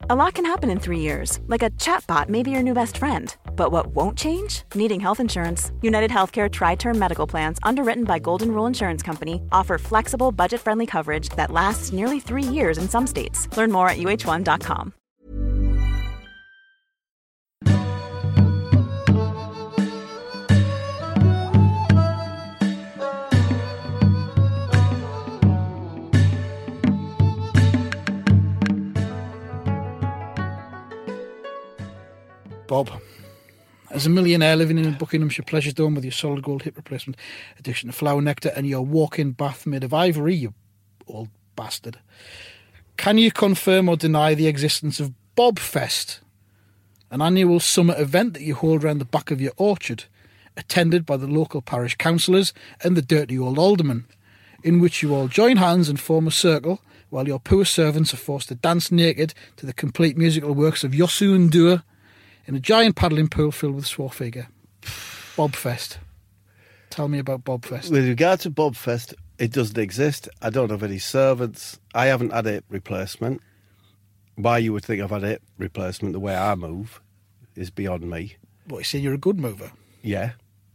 A lot can happen in 3 years, like a chatbot may be your new best friend. But what won't change? Needing health insurance. United Healthcare Tri-Term Medical Plans, underwritten by Golden Rule Insurance Company, offer flexible, budget-friendly coverage that lasts nearly 3 years in some states. Learn more at uh1.com. Bob, as a millionaire living in a Buckinghamshire pleasure dome with your solid gold hip replacement, addition to flower nectar, and your walk-in bath made of ivory, you old bastard, can you confirm or deny the existence of Bobfest, an annual summer event that you hold around the back of your orchard, attended by the local parish councillors and the dirty old alderman, in which you all join hands and form a circle while your poor servants are forced to dance naked to the complete musical works of Yosu and Dua in a giant paddling pool filled with Swarfigure? Bobfest. Tell me about Bobfest. With regard to Bobfest, it doesn't exist. I don't have any servants. I haven't had a hip replacement. Why you would think I've had a hip replacement the way I move is beyond me. What, you say you're a good mover? Yeah.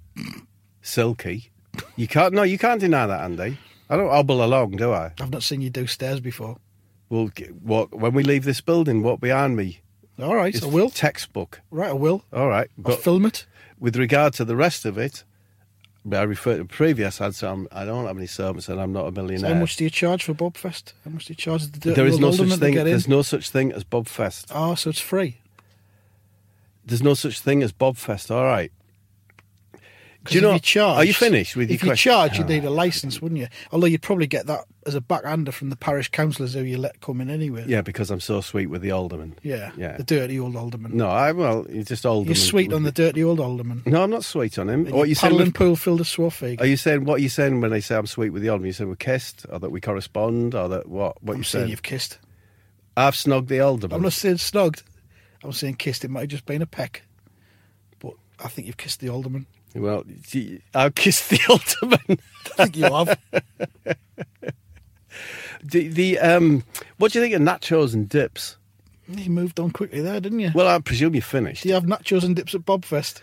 Silky. You can't deny that, Andy. I don't hobble along, do I? I've not seen you do stairs before. Well, when we leave this building, walk behind me. All right, It's I will. Textbook. Right, I will. All right. I'll film it. With regard to the rest of it, I refer to previous ads, so I don't have any servants and I'm not a millionaire. So how much do you charge for Bobfest? How much do you charge the dirty There is old no alderman such thing. to get in? There's no such thing as Bobfest. Oh, so it's free. There's no such thing as Bobfest. All right. Do you know? Are you finished with your question? If you charge, you'd need a licence, wouldn't you? Although you'd probably get that as a backhander from the parish councillors who you let come in anyway. Yeah, because I'm so sweet with the alderman. Yeah. Yeah. The dirty old alderman. No, you're just alderman. You're sweet on the dirty old alderman. No, I'm not sweet on him. What you paddling pool filled of Swarfig. Are you saying what are you saying when I say I'm sweet with the alderman? You saying we kissed, or that we correspond, or that what? What you saying? You've kissed. I've snogged the alderman. I'm not saying snogged. I'm saying kissed. It might have just been a peck, but I think you've kissed the alderman. Well, I've kissed the alderman. I think you have. What do you think of nachos and dips? You moved on quickly there, didn't you? Well, I presume you're finished. Do you have nachos and dips at Bobfest?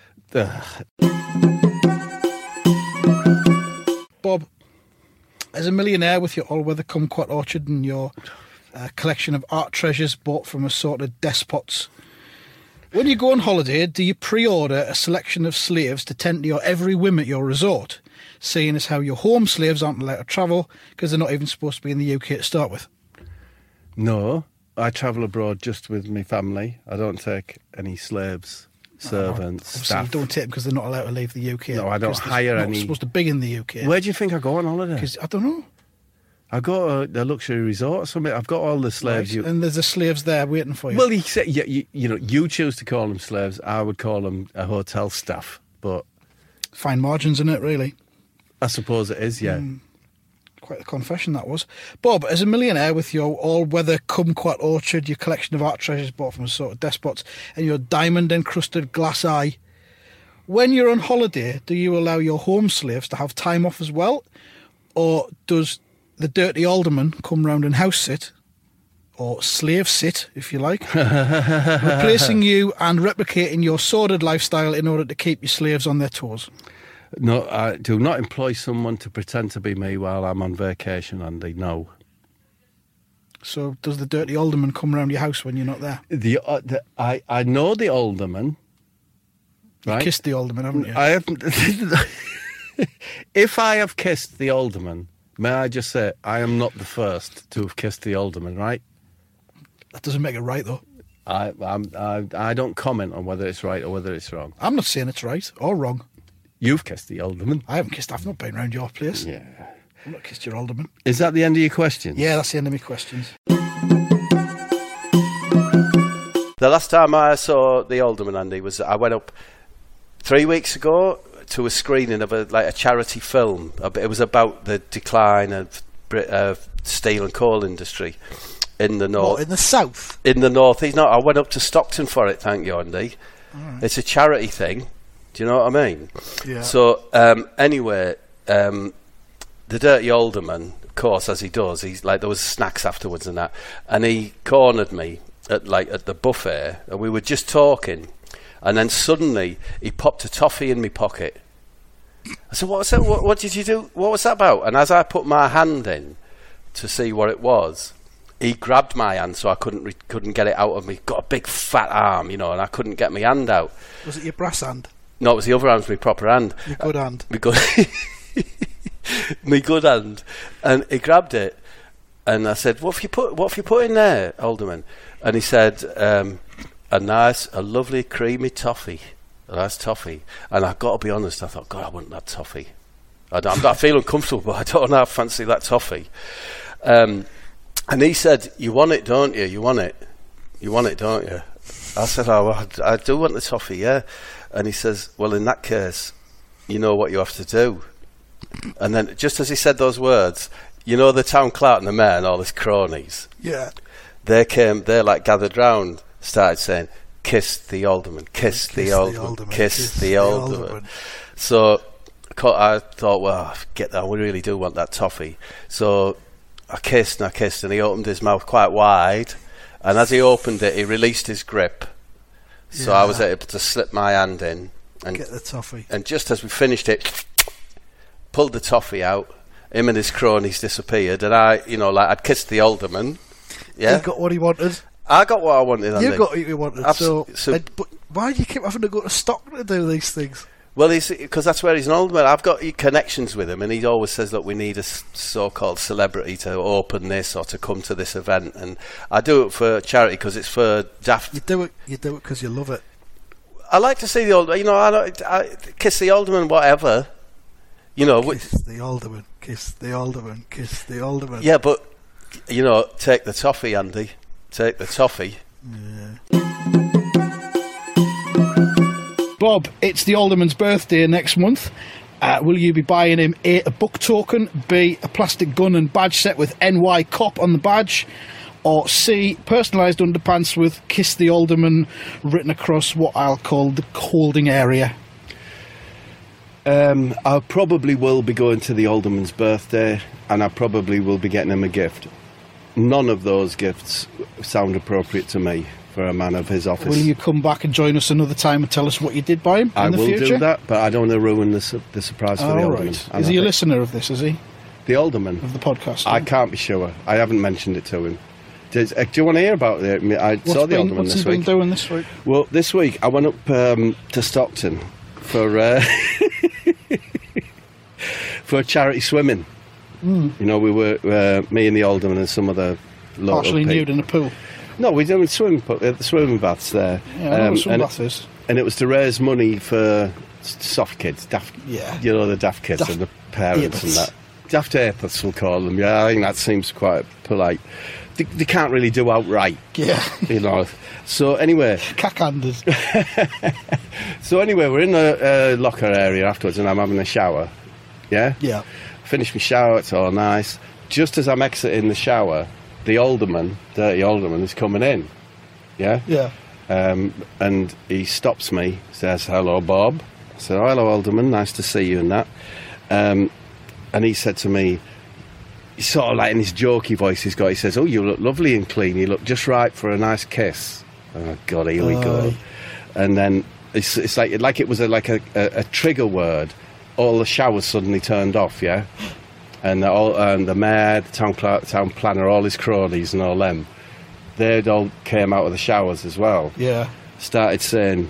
Bob, as a millionaire with your all-weather kumquat orchard and your collection of art treasures bought from assorted despots, when you go on holiday, do you pre-order a selection of slaves to tend to your every whim at your resort, seeing as how your home slaves aren't allowed to travel because they're not even supposed to be in the UK to start with? No, I travel abroad just with my family. I don't take any slaves, servants, staff. You don't take them because they're not allowed to leave the UK. No, I don't hire any. Not supposed to be in the UK. Where do you think I go on holiday? Because I don't know. I go to a luxury resort or something. I've got all the slaves. Right. And there's the slaves there waiting for you. Well, you choose to call them slaves. I would call them a hotel staff. But fine margins in it, really. I suppose it is, yeah. Quite a confession that was. Bob, as a millionaire with your all-weather kumquat orchard, your collection of art treasures bought from sort of despots, and your diamond-encrusted glass eye, when you're on holiday, do you allow your home slaves to have time off as well? Or does the dirty alderman come round and house sit, or slave sit, if you like, replacing you and replicating your sordid lifestyle in order to keep your slaves on their toes? No, I do not employ someone to pretend to be me while I'm on vacation, Andy, no. So does the dirty alderman come round your house when you're not there? I know the alderman. Right? You've kissed the alderman, haven't you? I haven't. If I have kissed the alderman, may I just say, I am not the first to have kissed the alderman, right? That doesn't make it right, though. I don't comment on whether it's right or whether it's wrong. I'm not saying it's right or wrong. You've kissed the alderman. I haven't kissed. I've not been round your place. Yeah. I've not kissed your alderman. Is that the end of your questions? Yeah, that's the end of my questions. The last time I saw the alderman, Andy, was I went up 3 weeks ago to a screening of a charity film. It was about the decline of steel and coal industry in the north. What, in the south? In the northeast. No, I went up to Stockton for it, thank you, Andy. Right. It's a charity thing. Do you know what I mean? Yeah. So, anyway, the dirty alderman, of course, as he does, he's like, there was snacks afterwards and that, and he cornered me at the buffet, and we were just talking, and then suddenly he popped a toffee in my pocket. I said, "What was that? What did you do? What was that about?" And as I put my hand in to see what it was, he grabbed my hand so I couldn't get it out of me. Got a big fat arm, and I couldn't get my hand out. Was it your brass hand? No, it was the other hand, my proper hand. Your good hand. My good hand. And he grabbed it, and I said, "What have you put in there, Alderman?" And he said, a lovely creamy toffee. A nice toffee. And I've got to be honest, I thought, God, I want that toffee. I'm not feeling comfortable, but I don't know, I fancy that toffee. And he said, "You want it, don't you? You want it? You want it, don't you?" I said, "Oh, well, I do want the toffee, yeah." And he says, "Well, in that case, you know what you have to do." And then, just as he said those words, the town clerk and the mayor and all his cronies, they gathered round, started saying, "Kiss the alderman, kiss the alderman, kiss the alderman." So I thought, well, we really do want that toffee. So I kissed, and he opened his mouth quite wide, and as he opened it, he released his grip. So I was able to slip my hand in and get the toffee. And just as we finished it, pulled the toffee out. Him and his cronies disappeared, and I'd kissed the alderman. Yeah, he got what he wanted. I got what I wanted. You got what you wanted. But why do you keep having to go to Stockton to do these things? Well, because that's where he's an alderman. I've got connections with him, and he always says, "Look, we need a so-called celebrity to open this or to come to this event." And I do it for charity because it's for daft. You do it because you love it. I like to see the alderman. I kiss the alderman, whatever. Kiss the alderman, kiss the alderman, kiss the alderman. Yeah, but take the toffee, Andy. Take the toffee. Yeah. Bob, it's the alderman's birthday next month. Will you be buying him A, a book token, B, a plastic gun and badge set with NY Cop on the badge, or C, personalised underpants with Kiss the Alderman written across what I'll call the holding area? I probably will be going to the alderman's birthday, and I probably will be getting him a gift. None of those gifts sound appropriate to me for a man of his office. Will you come back and join us another time and tell us what you did by him in the future? I will do that, but I don't want to ruin the surprise for the alderman. Right. Is he a listener of this, is he? The alderman? Of the podcast? I can't be sure. I haven't mentioned it to him. Do you want to hear about it? I saw the alderman this week. What's he been doing this week? Well, this week I went up to Stockton for for charity swimming. We were me and the alderman and some other local partially nude in a pool. No, we didn't swim. The swimming baths there. Yeah, I know what swim bath is. And it was to raise money for soft kids, daft. Yeah. The daft kids and the parents and that. Daft apeths, we'll call them. Yeah, I think that seems quite polite. They can't really do outright. Yeah. So anyway. Cack-handed. So anyway, we're in the locker area afterwards, and I'm having a shower. Yeah. Yeah. Finish my shower. It's all nice. Just as I'm exiting the shower, the alderman, dirty alderman, is coming in. Yeah? Yeah. And he stops me, says, "Hello, Bob." I said, "Oh, hello, alderman, nice to see you," and that. And he said to me, he's sort of like in his jokey voice he says, "Oh, you look lovely and clean. You look just right for a nice kiss." Oh, God, here we go. And then it's like it was a trigger word. All the showers suddenly turned off, yeah? And the mayor, the town clerk, the town planner, all his cronies and all them, they'd all came out of the showers as well. Yeah. Started saying,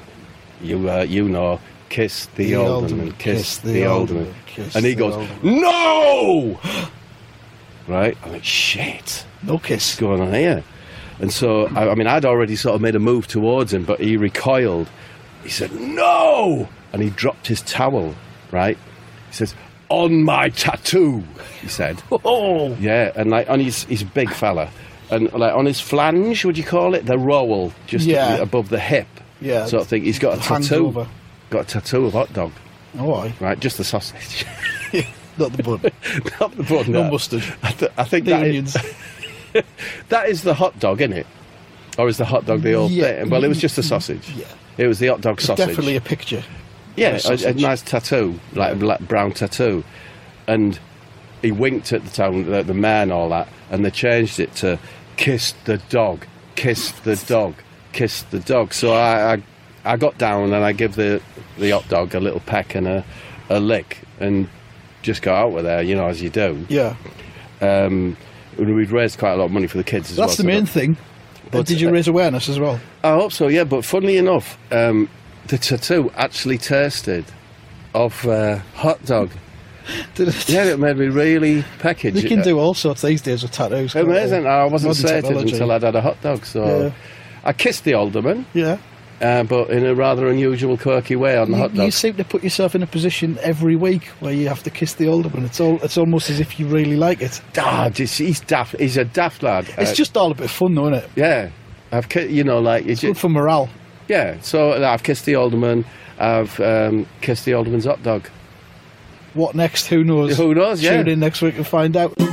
kiss the alderman, kiss the alderman. And he goes, "No!" Right? I'm like, shit. No kiss. What's going on here? And so, I'd already sort of made a move towards him, but he recoiled. He said, "No!" And he dropped his towel, right? He says, "On my tattoo," he said. Oh! Yeah, and on he's a big fella. And on his flange, would you call it? The rowel, just above the hip. Yeah. Sort of thing. He's got a tattoo. Over. Got a tattoo of hot dog. Oh, aye. Right, just the sausage. Not the bun. Not the bun. No mustard. I think the onions. That is the hot dog, isn't it? Or is the hot dog the old thing? Well, it was just a sausage. Yeah. It was the hot dog sausage. Definitely a picture. Yeah, a nice tattoo, like a black, brown tattoo. And he winked at the town, the mayor and all that, and they changed it to "Kiss the dog." kiss the dog. So I got down and I give the hot dog a little peck and a lick and just go out with there, you know, as you do. Yeah. We'd raised quite a lot of money for the kids as well. That's the main thing. But did you raise awareness as well? I hope so, yeah. But funnily enough, the tattoo actually tasted of hot dog. Did it? Yeah, it made me really peckage. You can do all sorts these days with tattoos. Amazing. I wasn't Modern sated technology. until I'd had a hot dog. So Yeah. I kissed the alderman, Yeah. but in a rather unusual, quirky way on the hot dog. You seem to put yourself in a position every week where you have to kiss the alderman. It's almost as if you really like it. He's daft. He's a daft lad. It's just all a bit of fun, though, isn't it? Yeah. You know, like It's good for morale. yeah. So I've kissed the alderman. I've kissed the alderman's hot dog. What next? Who knows? Who knows? Yeah. Tune in next week and find out. Do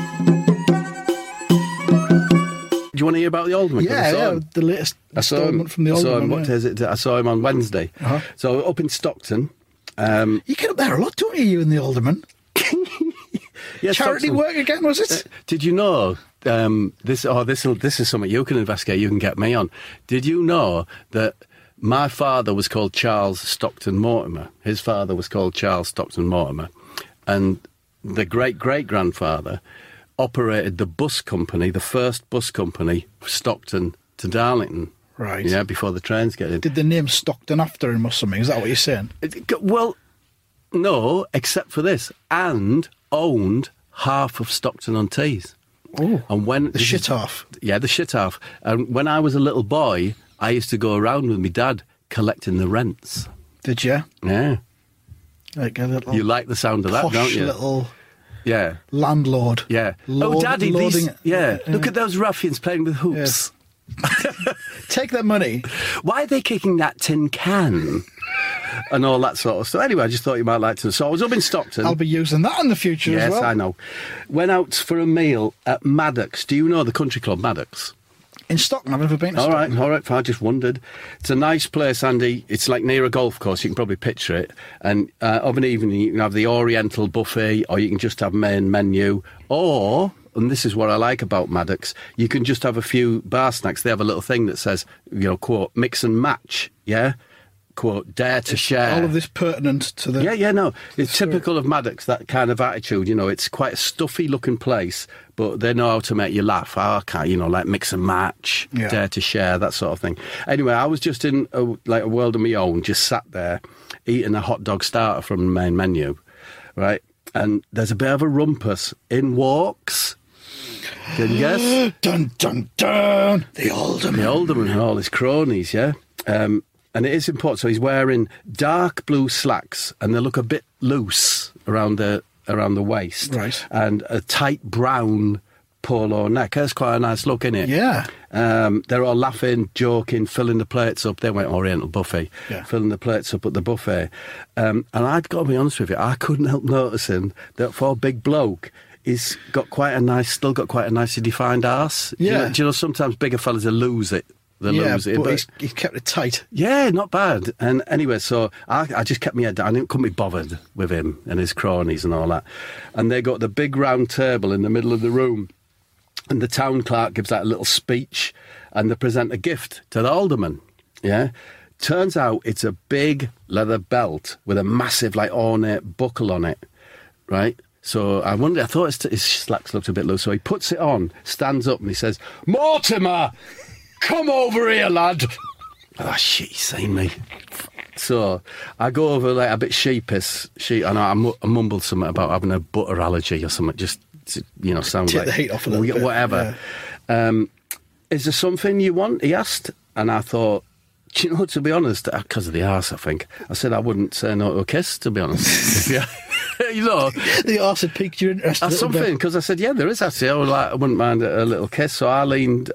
you want to hear about the alderman? 'Cause I saw him. The latest I saw him installment from the alderman. What day is it? I saw him on Wednesday. Uh-huh. So up in Stockton. You get up there a lot, don't you and the alderman? Yeah, Charity Stockton. work again, was it? Did you know this is something you can investigate? You can get me on. Did you know that my father was called Charles Stockton Mortimer? His father was called Charles Stockton Mortimer, and the great-great-grandfather operated the bus company, the first bus company, Stockton to Darlington. Right. Yeah, before the trains get in. Did the name Stockton after him or something? Is that what you're saying? Well, no, except for this, and owned half of Stockton-on-Tees. Oh, And when the shit half. Yeah, the shit half. And when I was a little boy, I used to go around with my dad collecting the rents. Did you? Yeah. Like a little You like the sound of that, posh don't you? little Yeah. landlord. Yeah. Lord- Daddy, loading these... it. Yeah. Look at those ruffians playing with hoops. Take that money. Why are they kicking that tin can? And all that sort of stuff. Anyway, I just thought you might like to know. So I was up in Stockton. I'll be using that in the future Yes, as well. I know. Went out for a meal at Maddox. Do you know the country club Maddox? In Stockton, I've never been to All Stockton. right, I just wondered. It's a nice place, Andy. It's like near a golf course. You can probably picture it. And of an evening, you can have the Oriental buffet, or you can just have main menu, or, and this is what I like about Maddox, you can just have a few bar snacks. They have a little thing that says, quote, mix and match, yeah? Quote, dare to share. All of this pertinent to the... Yeah, no. It's typical of Maddox, that kind of attitude. It's quite a stuffy-looking place, but they know how to make you laugh. Like mix and match, Yeah. dare to share, that sort of thing. Anyway, I was just in a world of my own, just sat there, eating a hot dog starter from the main menu, right? And there's a bit of a rumpus. In walks... Can you guess? Dun, dun, dun! The alderman. The alderman and all his cronies, yeah? And it is important. So he's wearing dark blue slacks, and they look a bit loose around the waist, Right. And a tight brown polo neck. That's quite a nice look, isn't it? Yeah. They're all laughing, joking, filling the plates up. They went Oriental buffet, Yeah. filling the plates up at the buffet. And I'd got to be honest with you, I couldn't help noticing that for a big bloke, he's got still got quite a nicely defined arse. Yeah. Do you know sometimes bigger fellas will lose it. Yeah, but he's kept it tight. Yeah, not bad. And anyway, so I just kept my head down. I couldn't be bothered with him and his cronies and all that. And they got the big round table in the middle of the room. And the town clerk gives that little speech, and they present a gift to the alderman. Yeah. Turns out it's a big leather belt with a massive, ornate buckle on it. Right? So I thought his slacks looked a bit loose. So he puts it on, stands up, and he says, "Mortimer! Come over here, lad." Oh, shit, he's seen me. So I go over a bit sheepish. I mumbled something about having a butter allergy or something, just to, sound Take like... the heat off a little bit. Whatever. Yeah. Is there something you want? He asked. And I thought, to be honest, because of the arse, I think, I said I wouldn't say no to a kiss, to be honest. Yeah. The arse had piqued your interest a That's little something, bit. because I said, yeah, there is actually. I wouldn't mind a little kiss. So I leaned...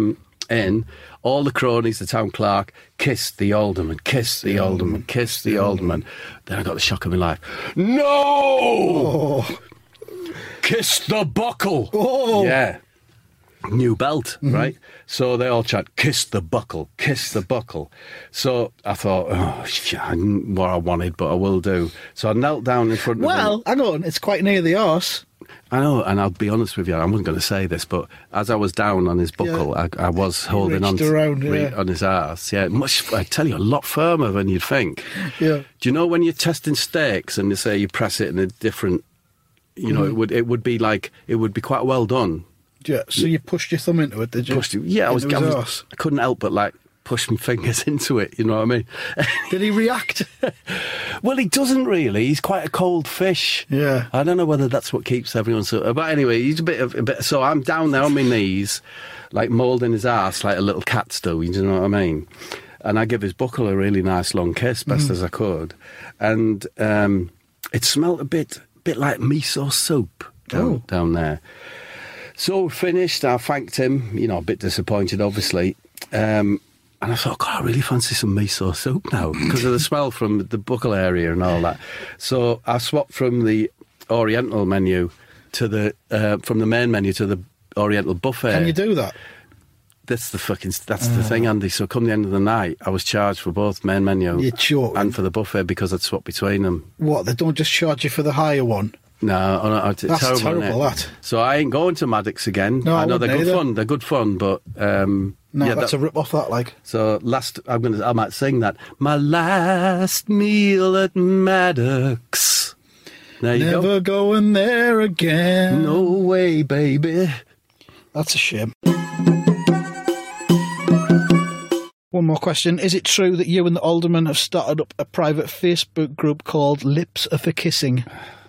in, all the cronies, the town clerk, kissed the alderman, kissed the alderman, kissed the alderman. Then I got the shock of my life. No! Oh. Kiss the buckle! Oh. Yeah. new belt, right? So they all chant, kiss the buckle, kiss the buckle. So I thought, oh, shit, what I wanted, but I will do. So I knelt down in front of him. Well, hang on, it's quite near the arse. I know, and I'll be honest with you, I wasn't going to say this, but as I was down on his buckle, I was holding on on his arse. Yeah, I tell you, a lot firmer than you'd think. Yeah. Do you know when you're testing steaks and they say you press it in a different, you know, it would be quite well done. Yeah, so you pushed your thumb into it, did you? I couldn't help but push my fingers into it, you know what I mean? Did he react? Well, he doesn't really. He's quite a cold fish. Yeah. I don't know whether that's what keeps everyone so... But anyway, he's a bit... So I'm down there on my knees, moulding his ass like a little cats do, you know what I mean? And I give his buckle a really nice long kiss, best as I could. And it smelt a bit like miso soup down there. So finished, I thanked him, you know, a bit disappointed, obviously. And I thought, God, I really fancy some miso soup now because of the smell from the buckle area and all that. So I swapped from the Oriental menu to from the main menu to the Oriental buffet. Can you do that? That's the thing, Andy. So come the end of the night, I was charged for both main menu and for the buffet because I'd swapped between them. What? They don't just charge you for the higher one? No, it's that's terrible. That. So I ain't going to Maddox again. No, I know they're good fun. They're good fun, but that's a rip off. That like. So I might sing that. My last meal at Maddox. There you go. Never going there again. No way, baby. That's a shame. One more question. Is it true that you and the alderman have started up a private Facebook group called Lips Are for Kissing?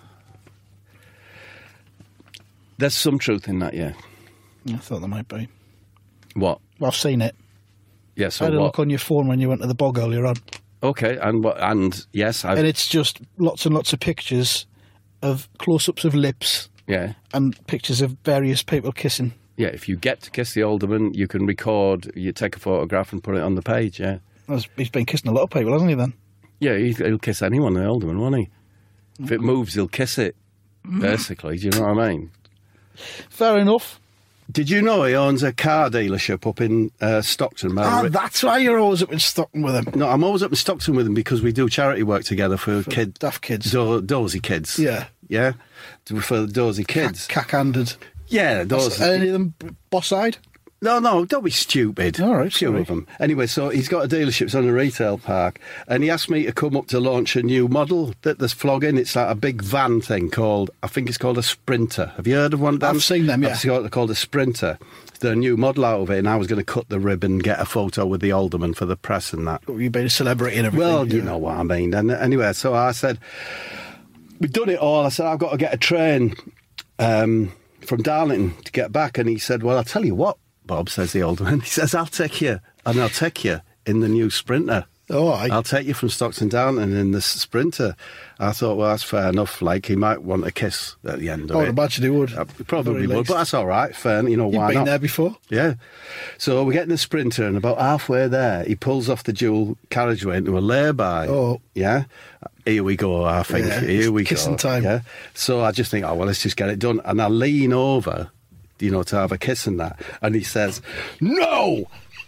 There's some truth in that, yeah. I thought there might be. What? Well, I've seen it. Yeah, so I had a look on your phone when you went to the bog earlier on. Okay, and yes, and it's just lots and lots of pictures of close-ups of lips. Yeah. And pictures of various people kissing. Yeah, if you get to kiss the alderman, you can record, you take a photograph and put it on the page, yeah. He's been kissing a lot of people, hasn't he, then? Yeah, he'll kiss anyone, the alderman, won't he? If it moves, he'll kiss it, basically. Do you know what I mean? Fair enough. Did you know he owns a car dealership up in Stockton? That's why you're always up in Stockton with him. No, I'm always up in Stockton with him because we do charity work together for kids. Daft kids. Dozy kids. Yeah. Yeah? For dozy kids. Cack-handed. Yeah, those. Any of them boss-eyed? No, don't be stupid. All right, few of them. Anyway, so he's got a dealership, it's on a retail park, and he asked me to come up to launch a new model that there's flogging. It's like a big van thing I think it's called a Sprinter. Have you heard of one, Dan? I've seen them, yeah. It's called a Sprinter. It's a new model out of it, and I was going to cut the ribbon, get a photo with the alderman for the press and that. You've been a celebrity and everything. Well, you know what I mean. And anyway, so I said, we've done it all. I said, I've got to get a train from Darlington to get back. And he said, well, I'll tell you what, Bob, says the alderman. He says, I'll take you in the new Sprinter. Oh, I'll take you from Stockton Darlington in the Sprinter. I thought, well, that's fair enough. Like, he might want a kiss at the end of it. I imagine he would. He probably would, but that's all right. Fair, you know, why not? You've been there before. Yeah. So we're getting the Sprinter, and about halfway there, he pulls off the dual carriageway into a lay-by. Oh. Yeah. Here we go, I think. Yeah, Here we kissing go. Time. Yeah. So I just think, oh, well, let's just get it done. And I lean over, you know, to have a kiss and that. And he says, no!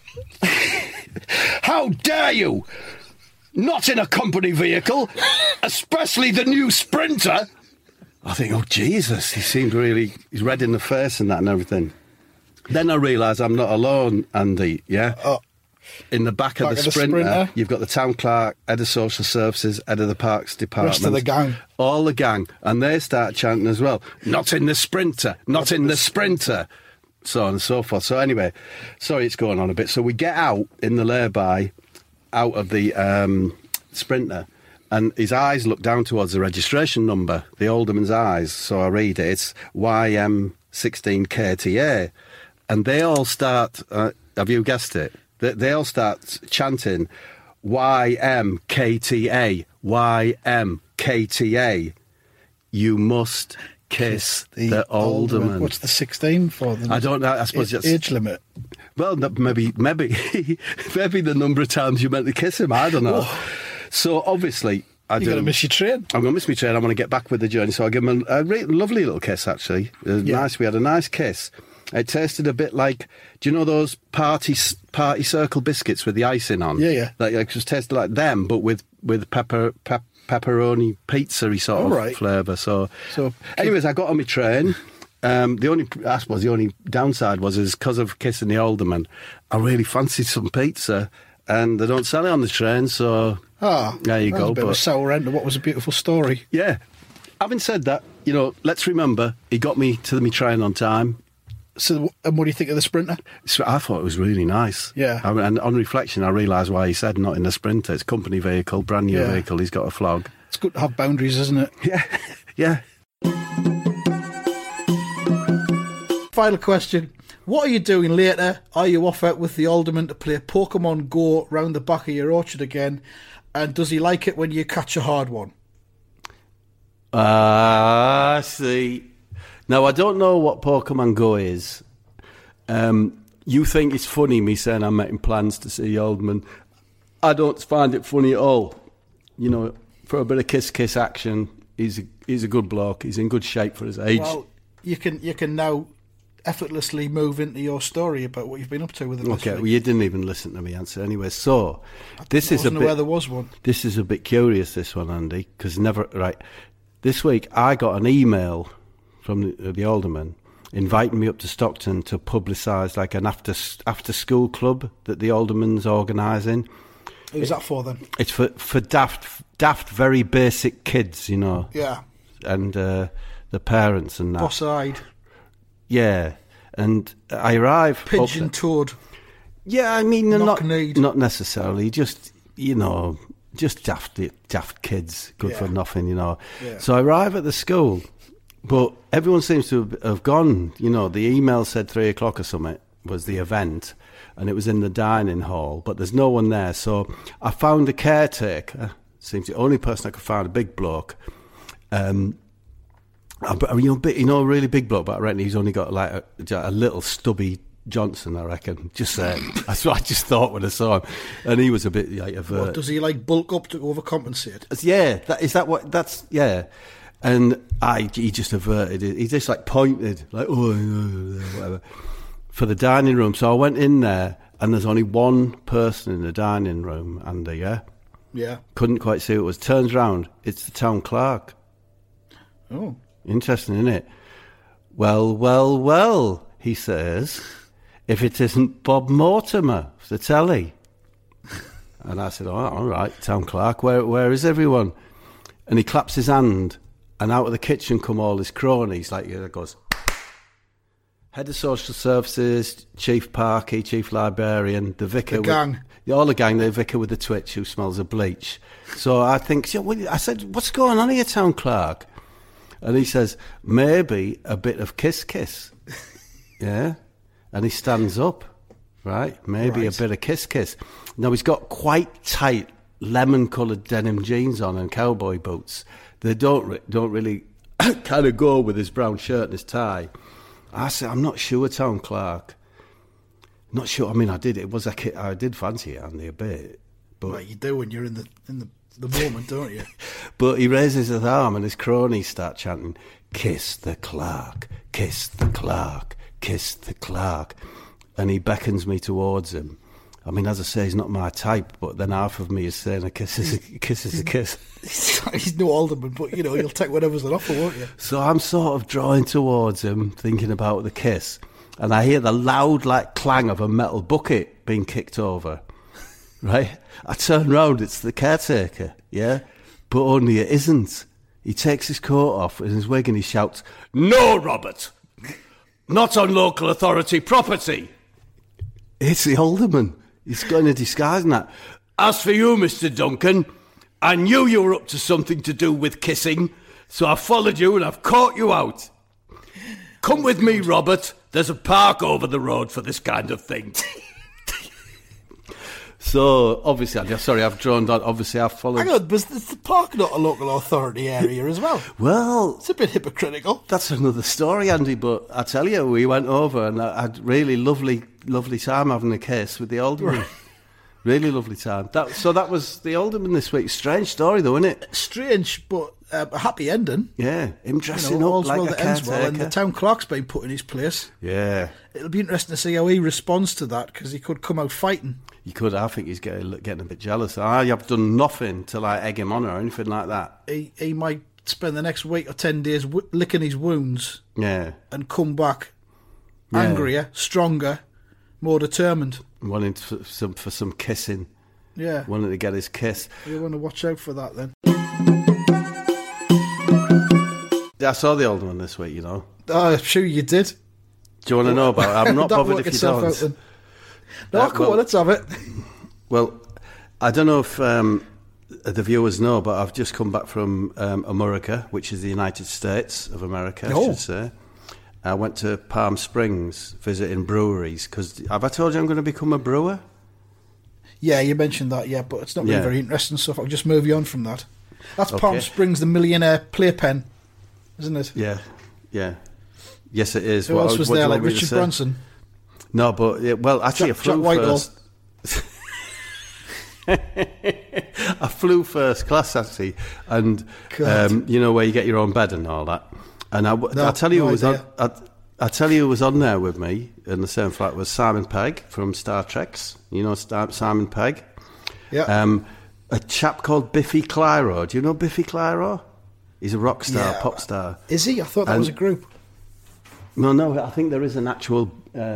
How dare you! Not in a company vehicle, especially the new Sprinter. I think, oh, Jesus, he's red in the face and that and everything. Then I realise I'm not alone, Andy, yeah? Oh. In the back of the Sprinter, you've got the town clerk, head of social services, head of the parks department. Rest of the gang. All the gang. And they start chanting as well, not in the Sprinter, not in the Sprinter. So on and so forth. So anyway, sorry it's going on a bit. So we get out in the lay-by, out of the Sprinter, and his eyes look down towards the registration number, the alderman's eyes. So I read it, it's YM16KTA. And they all start, have you guessed it? They all start chanting YMKTA, YMKTA. You must kiss the alderman. What's the 16 for? I don't know. I suppose that's age limit. Well, maybe the number of times you meant to kiss him. I don't know. Oh. So obviously, You're going to miss your train. I'm going to miss my train. I want to get back with the journey. So I give him a lovely little kiss. Actually, nice. We had a nice kiss. It tasted a bit like, do you know those party circle biscuits with the icing on? Yeah. Like it just tasted like them, but with pepperoni pizza-y sort of flavour. So anyways, I got on my train. The only downside was because of kissing the alderman, I really fancied some pizza, and they don't sell it on the train, so there you go. A bit of a sour end of what was a beautiful story. Yeah. Having said that, let's remember, he got me to my train on time. So, and what do you think of the Sprinter? I thought it was really nice. Yeah. And on reflection, I realised why he said not in the Sprinter. It's a company vehicle, brand new vehicle. He's got a flog. It's good to have boundaries, isn't it? Yeah. Yeah. Final question. What are you doing later? Are you off out with the alderman to play Pokemon Go round the back of your orchard again? And does he like it when you catch a hard one? See. Now, I don't know what Pokemon Go is. You think it's funny, me saying I'm making plans to see the alderman. I don't find it funny at all. For a bit of kiss action, he's a good bloke. He's in good shape for his age. Well, you can now effortlessly move into your story about what you've been up to with him. Okay, well, you didn't even listen to me answer anyway. So, this is a bit. Where there was one. This is a bit curious, this one, Andy, because this week I got an email from the alderman inviting me up to Stockton to publicise like an after school club that the alderman's organising. Who's that for then? It's for daft, very basic kids, Yeah. And the parents and that. Boss-eyed. Yeah, and I arrive... Pigeon-toed. Yeah, I mean... Knock-kneed. Not necessarily, just daft kids, good for nothing, Yeah. So I arrive at the school, but everyone seems to have gone. The email said 3 o'clock or something was the event, and it was in the dining hall, but there's no one there. So I found a caretaker. Seems the only person I could find, a big bloke. Really big bloke, but I reckon he's only got like a little stubby Johnson, I reckon. Just saying. That's what I just thought when I saw him. And he was a bit like What, does he bulk up to overcompensate? Yeah, yeah. And he just averted it. He just pointed, whatever, for the dining room. So I went in there, and there's only one person in the dining room, Andy, yeah? Yeah. Couldn't quite see who it was. Turns round, it's the town clerk. Oh. Interesting, isn't it? Well, he says, if it isn't Bob Mortimer, the telly. And I said, all right, town clerk, where is everyone? And he claps his hand, and out of the kitchen come all his cronies, goes, Head of Social Services, Chief Parky, Chief Librarian, the vicar. The gang. All the gang, the vicar with the twitch who smells of bleach. So I said, what's going on here, town clerk? And he says, maybe a bit of kiss. Yeah. And he stands up, right? Maybe a bit of kiss. Now, he's got quite tight lemon-coloured denim jeans on and cowboy boots. They don't really kind of go with his brown shirt and his tie. I said, I'm not sure, town clerk. Not sure. I mean, I did fancy Andy a bit. But well, you do when you're in the moment, don't you? But he raises his arm and his cronies start chanting, kiss the clerk, kiss the clerk, kiss the clerk. And he beckons me towards him. I mean, as I say, he's not my type, but then half of me is saying a kiss is a kiss. He's no alderman, but, you'll take whatever's on offer, won't you? So I'm sort of drawing towards him, thinking about the kiss, and I hear the loud, clang of a metal bucket being kicked over, right? I turn round, it's the caretaker, yeah? But only it isn't. He takes his coat off and his wig and he shouts, "No, Robert! Not on local authority property!" It's the alderman. He's going to disguise that. As for you, Mr. Duncan, I knew you were up to something to do with kissing, so I followed you and I've caught you out. Come with me, Robert. There's a park over the road for this kind of thing. So, obviously, I've drawn down. Obviously, I've followed. Hang on, was the park not a local authority area as well? Well, it's a bit hypocritical. That's another story, Andy. But I tell you, we went over and I had really lovely time having a kiss with the alderman. Really lovely time. So that was the Alderman this week. Strange story, though, isn't it? Strange, but a happy ending. Yeah, him dressing all's up like well a that ends well, and the caretaker. town clerk's been put in his place. Yeah. It'll be interesting to see how he responds to that, because he could come out fighting. You could. I think he's getting a bit jealous. I have done nothing to like egg him on or anything like that. He might spend the next week or 10 days licking his wounds Yeah. and come back Yeah. angrier, stronger, more determined. Wanting for some kissing. Yeah, Wanting to get his kiss. you want to watch out for that then. I saw the Alderman this week, you know. Oh, I'm sure you did. Do you want to know about it? I'm not That bothered work if you itself don't. out then. No, come well- on, let's have it. Well, I don't know if the viewers know, but I've just come back from America, which is the United States of America, I Oh. should say. I went to Palm Springs visiting breweries, because have I told you I'm going to become a brewer? Yeah, you mentioned that, yeah, but it's not really Yeah. very interesting stuff. I'll just move you on from that. That's Okay. Palm Springs, the millionaire playpen, isn't it? Yeah, yeah. Yes, it is. Who What- else was what do there, you like want me to Richard say? Branson? No, but, well, actually, Jack Whitehall. I flew first class, actually, and God. you know where you get your own bed and all that. And I'll tell you no who was on. idea. I tell you who was on there with me in the same flight was Simon Pegg from Star Trek's. You know Simon Pegg. Yeah. A chap called Biffy Clyro. Do you know Biffy Clyro? He's a rock star, Yeah. pop star. Is he? I thought that and- was a group. No, I think there is an actual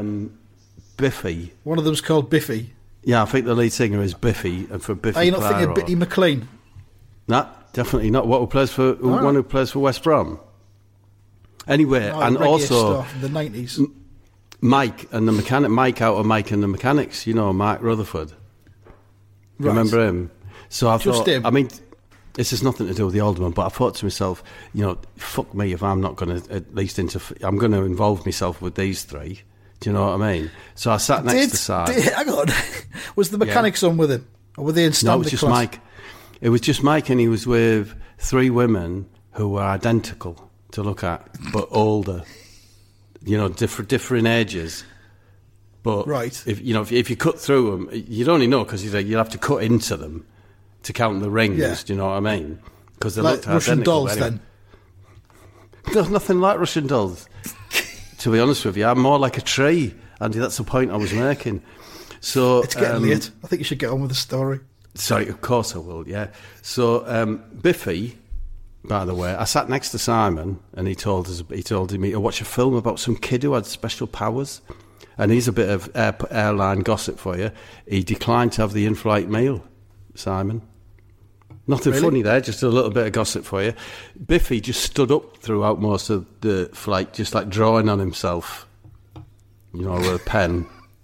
Biffy. One of them's called Biffy. Yeah, I think the lead singer is Biffy, and for Biffy Are you not Clyro. thinking of Bitty McLean? No, definitely not. One who plays for West Brom. Anyway, Oh, and reggae also star from the 90s. Mike and the mechanic, Mike out of Mike and the Mechanics. You know Mike Rutherford. Right. Remember him? So I Just thought. him? I mean, this has nothing to do with the Alderman, but I thought to myself, you know, fuck me if I'm not going to at least I'm going to involve myself with these three. Do you know what I mean? So I sat next to Simon. Hang on. Was the mechanics on with him? Or were they in No, it standard was just class? Mike. It was just Mike, and he was with three women who were identical to look at, but older. You know, different ages. But Right. if you cut through them, you'd only know because you'd have to cut into them to count the rings. Yeah. Do you know what I mean? Because they Like looked Russian identical. dolls anyway. then? There's nothing like Russian dolls. To be honest with you, I'm more like a tree, Andy. That's the point I was making. So It's getting late. I think you should get on with the story. Sorry, of course I will, yeah. So, Biffy, by the way, I sat next to Simon and he told me to watch a film about some kid who had special powers. And here's a bit of airline gossip for you. He declined to have the in-flight meal, Simon. Nothing Really? funny there, just a little bit of gossip for you. Biffy just stood up throughout most of the flight, just like drawing on himself, you know, with a pen.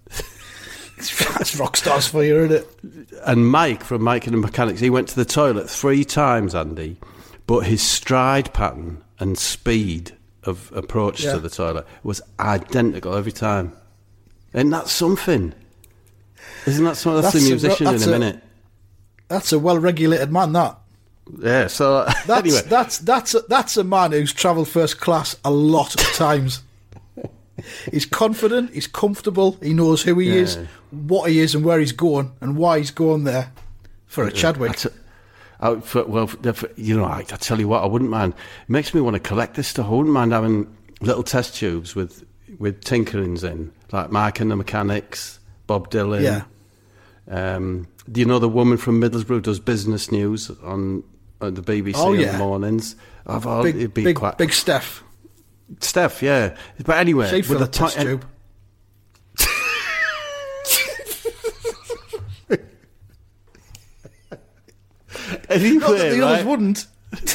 That's rock stars for you, isn't it? And Mike from Mike and the Mechanics, he went to the toilet 3 times, Andy, but his stride pattern and speed of approach Yeah. to the toilet was identical every time. Isn't that something? Isn't that something? That's the musician in a minute. That's a well-regulated man, that. Yeah, so anyway. That's a man who's travelled first class a lot of times. He's confident, he's comfortable, he knows who he is, what he is and where he's going and why he's going there for a Chadwick. I tell you what, I wouldn't mind. It makes me want to collect this stuff. I wouldn't mind having little test tubes with tinkerings in, like Mike and the Mechanics, Bob Dylan. Yeah. Do you know the woman from Middlesbrough does business news on the BBC in the mornings? It'd be quite big Steph. Steph, yeah. But anyway, She'd fill with a test tube. Anyway, Not that the others right? wouldn't.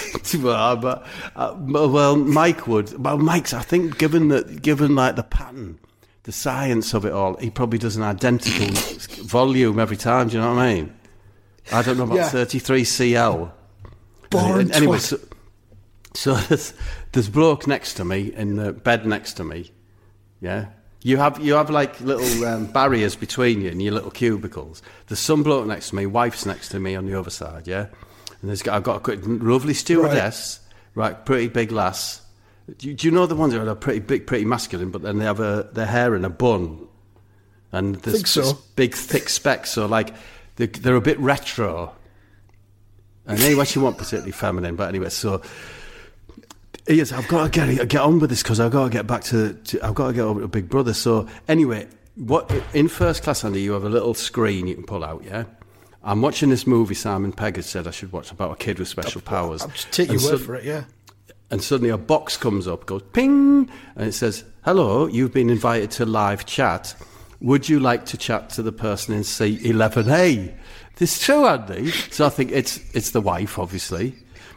Well, Mike would. Well, Mike's. I think, given like the pattern, the science of it all, he probably does an identical volume every time. Do you know what I mean? I don't know about 33 CL. Boring Anyway, twat. so there's bloke next to me in the bed next to me. Yeah. You have like little barriers between you and your little cubicles. There's some bloke next to me, wife's next to me on the other side, yeah? And I've got a lovely stewardess, right, pretty big lass. Do you know the ones that are pretty big, pretty masculine, but then they have their hair in a bun? And there's Think so. this big, thick specs, so like they're a bit retro. And anyway, she wasn't particularly feminine, but anyway, so yes, I've got to get on with this because I've got to get back I've got to get over to Big Brother. So anyway, what in first class, Andy, you have a little screen you can pull out, yeah? I'm watching this movie Simon Pegg had said I should watch about a kid with special powers. I'll just take your word for it, yeah. And suddenly a box comes up, goes ping, and it says, "Hello, you've been invited to live chat. Would you like to chat to the person in seat 11A?" This is true, Andy. So I think it's the wife, obviously.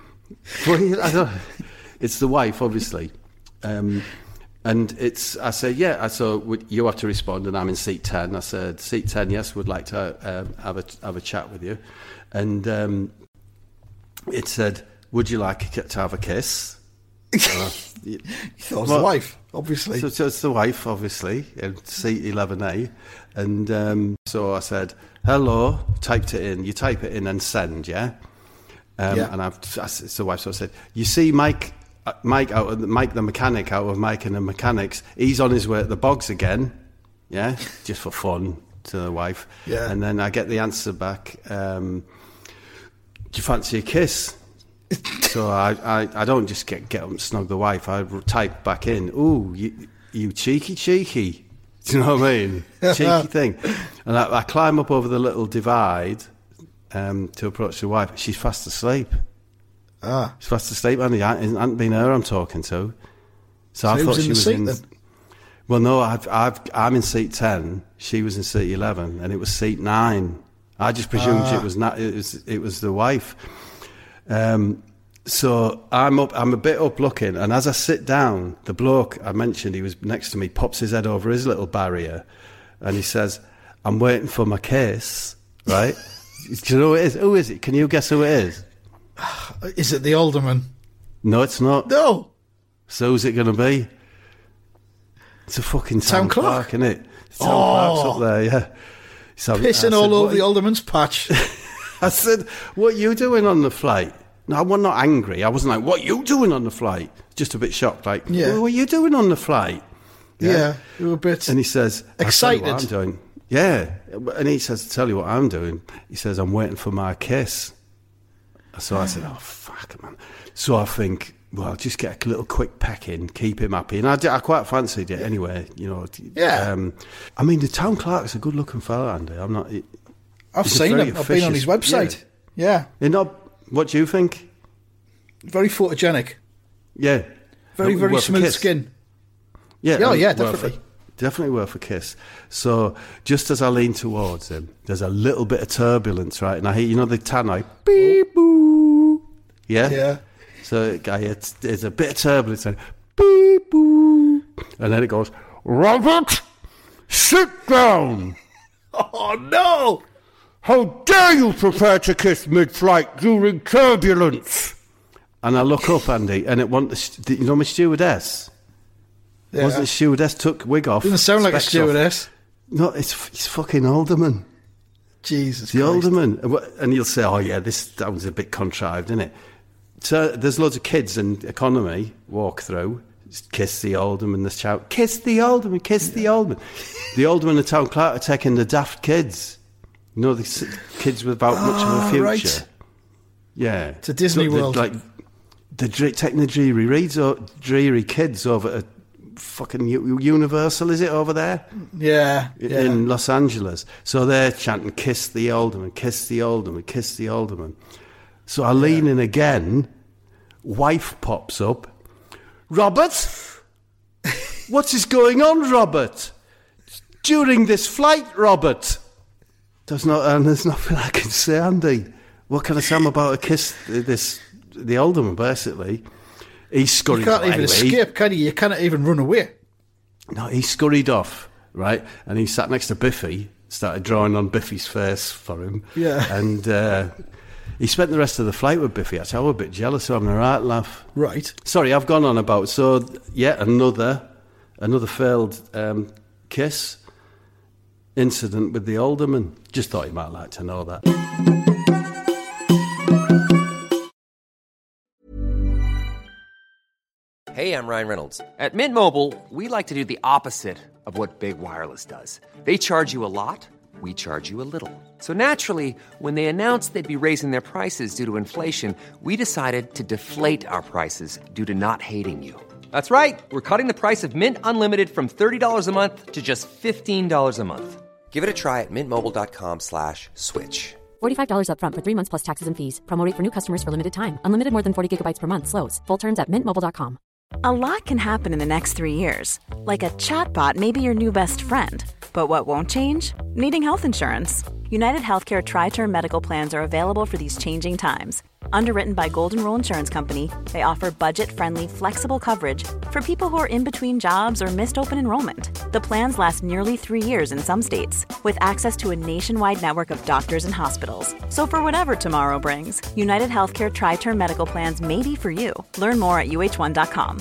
It's the wife, obviously. And I said, yeah. I said, you have to respond, and I'm in seat 10. I said, seat 10, yes, would like to have a chat with you. And it said, would you like to have a kiss? You thought it was the wife, obviously. So it's the wife, obviously, in seat 11A. And so I said, hello, typed it in. You type it in and send, yeah? Yeah. And it's the wife, so I said, you see Mike the mechanic out of Mike and the Mechanics, he's on his way at the bogs again, yeah? Just for fun, to the wife. Yeah. And then I get the answer back, do you fancy a kiss? So I don't just get up and snog the wife. I type back in, ooh, you cheeky. Do you know what I mean? Cheeky thing. And I climb up over the little divide to approach the wife. She's fast asleep. She's fast asleep, and it hasn't been her I'm talking to. So I thought she was in. Then? Well, no, I'm in seat 10. She was in seat 11, and it was seat 9. I just presumed it was the wife. So I'm a bit up looking, and as I sit down, the bloke I mentioned, he was next to me, pops his head over his little barrier, and he says, "I'm waiting for my kiss." Right? Do you know who it is? Who is it? Can you guess who it is? Is it the alderman? No, it's not. No. So who's it going to be? It's a fucking town clerk, isn't it? Town clerk's up there, yeah. So pissing all over the alderman's patch. I said, what are you doing on the flight? No, I was not angry. I wasn't like, what are you doing on the flight? Just a bit shocked, like, yeah. What are you doing on the flight? Yeah, you were a bit And he says, excited. I'll tell you what I'm doing. Yeah. And he says, tell you what I'm doing. He says, I'm waiting for my kiss. So I said, oh, fuck, man. So I think, well, just get a little quick peck in, keep him happy. And I quite fancied it anyway, you know. Yeah. I mean, the town clerk's a good-looking fella, Andy. I've seen him. I've been on his website. Yeah. What do you think? Very photogenic. Yeah. Very, very smooth skin. Yeah. Oh, yeah, definitely. Definitely worth a kiss. So just as I lean towards him, there's a little bit of turbulence, right? And I hear, you know, the tannoy, beep, boo. Yeah? Yeah. So it's a bit of turbulence, and beep, boo. And then it goes, Robert, sit down. Oh, no. How dare you prepare to kiss mid-flight during turbulence? And I look up, Andy, and you know my stewardess? Yeah. Wasn't the stewardess took wig off? Doesn't sound like a stewardess. No, it's fucking alderman. Jesus the Christ. Alderman. And you'll say, oh yeah, this sounds a bit contrived, isn't it? So there's loads of kids in economy walk through, kiss the alderman, the shout, kiss the alderman, kiss the alderman. The alderman and the town clerk are taking the daft kids. You know, the kids without much of a future. Right. Yeah. It's a Disney World. Taking the dreary kids over at fucking Universal, is it over there? Yeah. In Los Angeles. So they're chanting, kiss the alderman, kiss the alderman, kiss the alderman. So I lean in again, wife pops up. Robert? What is going on, Robert? During this flight, Robert? There's nothing I can say, Andy. What can I say about a kiss the alderman, basically? He scurried You can't off. even escape, can you? You cannot even run away. No, he scurried off, right? And he sat next to Biffy, started drawing on Biffy's face for him. Yeah. And he spent the rest of the flight with Biffy. Actually, I was a bit jealous of him, a right laugh. Right. Sorry, I've gone on about, so, yeah, another failed kiss incident with the alderman. Just thought you might like to know that. Hey, I'm Ryan Reynolds. At Mint Mobile, we like to do the opposite of what Big Wireless does. They charge you a lot, we charge you a little. So naturally, when they announced they'd be raising their prices due to inflation, we decided to deflate our prices due to not hating you. That's right. We're cutting the price of Mint Unlimited from $30 a month to just $15 a month. Give it a try at mintmobile.com/switch. $45 up front for 3 months plus taxes and fees. Promo rate for new customers for limited time. Unlimited more than 40 gigabytes per month slows. Full terms at mintmobile.com. A lot can happen in the next 3 years. Like a chatbot may be your new best friend. But what won't change? Needing health insurance. United Healthcare Tri-Term Medical Plans are available for these changing times. Underwritten by Golden Rule Insurance Company, they offer budget-friendly, flexible coverage for people who are in between jobs or missed open enrollment. The plans last nearly 3 years in some states, with access to a nationwide network of doctors and hospitals. So for whatever tomorrow brings, United Healthcare Tri-Term Medical Plans may be for you. Learn more at uh1.com.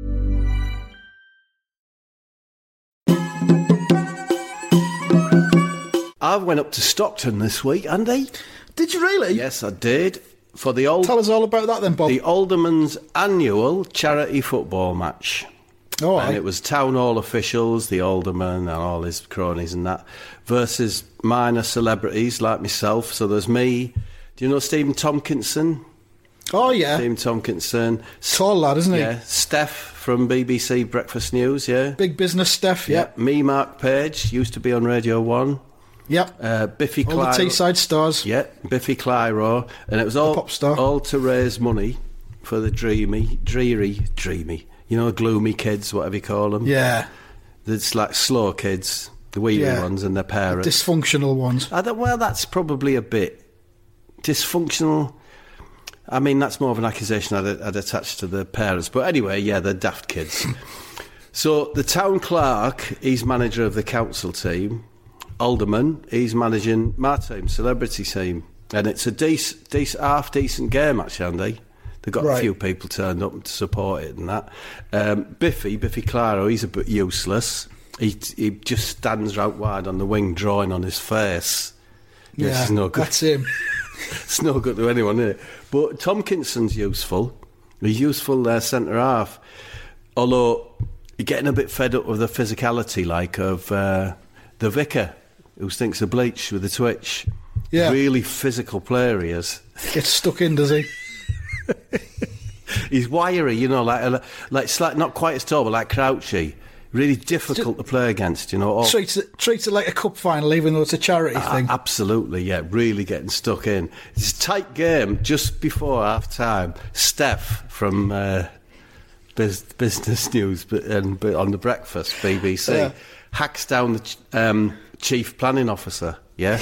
I went up to Stockton this week, Andy. Did you really? Yes, I did. For the Tell us all about that then, Bob. the Alderman's annual charity football match. Oh, And it was town hall officials, the alderman and all his cronies and that, versus minor celebrities like myself. So there's me. Do you know Stephen Tompkinson? Oh, yeah. Stephen Tompkinson. Tall lad, isn't he? Yeah. Steph from BBC Breakfast News, yeah. Big business Steph, yeah. Me, Mark Page, used to be on Radio 1. Yep. Biffy All Clyro. the Teesside stars. Yeah, Biffy Clyro. And it was all, pop star. all to raise money for the dreamy, you know, gloomy kids, whatever you call them. Yeah. It's like slow kids, the wheelie ones and their parents. Dysfunctional ones. Well, that's probably a bit dysfunctional. I mean, that's more of an accusation I'd attach to the parents. But anyway, yeah, they're daft kids. So the town clerk, he's manager of the council team. Alderman, he's managing my team, celebrity team. And it's a half-decent game, actually, Andy. They've got a few people turned up to support it and that. Biffy Clyro, he's a bit useless. He just stands out wide on the wing, drawing on his face. Yeah, is no good. that's him. It's no good to anyone, is it? But Tompkinson's useful. He's useful there, centre-half. Although, you're getting a bit fed up with the physicality, like, of the vicar, who stinks of bleach with the twitch. Yeah. Really physical player he is. Gets stuck in, does he? He's wiry, you know, like slight, not quite as tall, but like Crouchy. Really difficult to play against, you know. Treats it like a cup final, even though it's a charity thing. Absolutely, yeah, really getting stuck in. It's a tight game just before half-time. Steph from Business News but on the Breakfast, BBC, hacks down the chief planning officer, yeah?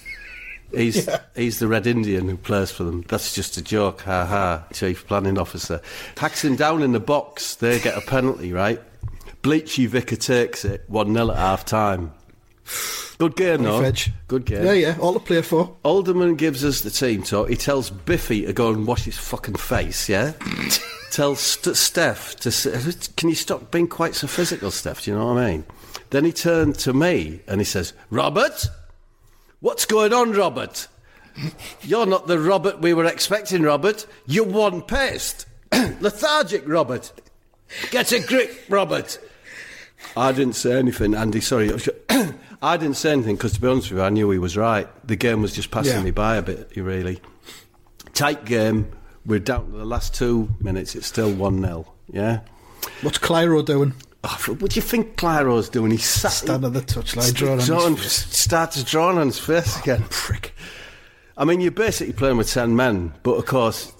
He's the Red Indian who plays for them. That's just a joke, ha-ha, chief planning officer. Hacks him down in the box, they get a penalty, right? Bleachy Vicar takes it 1-0 at half-time. Good game, though. Fedge. Good game. Yeah, all to play for. Alderman gives us the team talk. He tells Biffy to go and wash his fucking face, yeah? Tells Steph to... Can you stop being quite so physical, Steph? Do you know what I mean? Then he turned to me and he says, Robert? What's going on, Robert? You're not the Robert we were expecting, Robert. You're one-paced. Lethargic, Robert. Get a grip, Robert. I didn't say anything, Andy, sorry. I didn't say anything because, to be honest with you, I knew he was right. The game was just passing me by a bit, really. Tight game. We're down to the last 2 minutes. It's still 1-0, yeah? What's Clyro doing? Oh, what do you think Clyro's doing? He's stand on the touchline, drawing on his face. Starts drawing on his face again. Prick. I mean, you're basically playing with 10 men, but of course...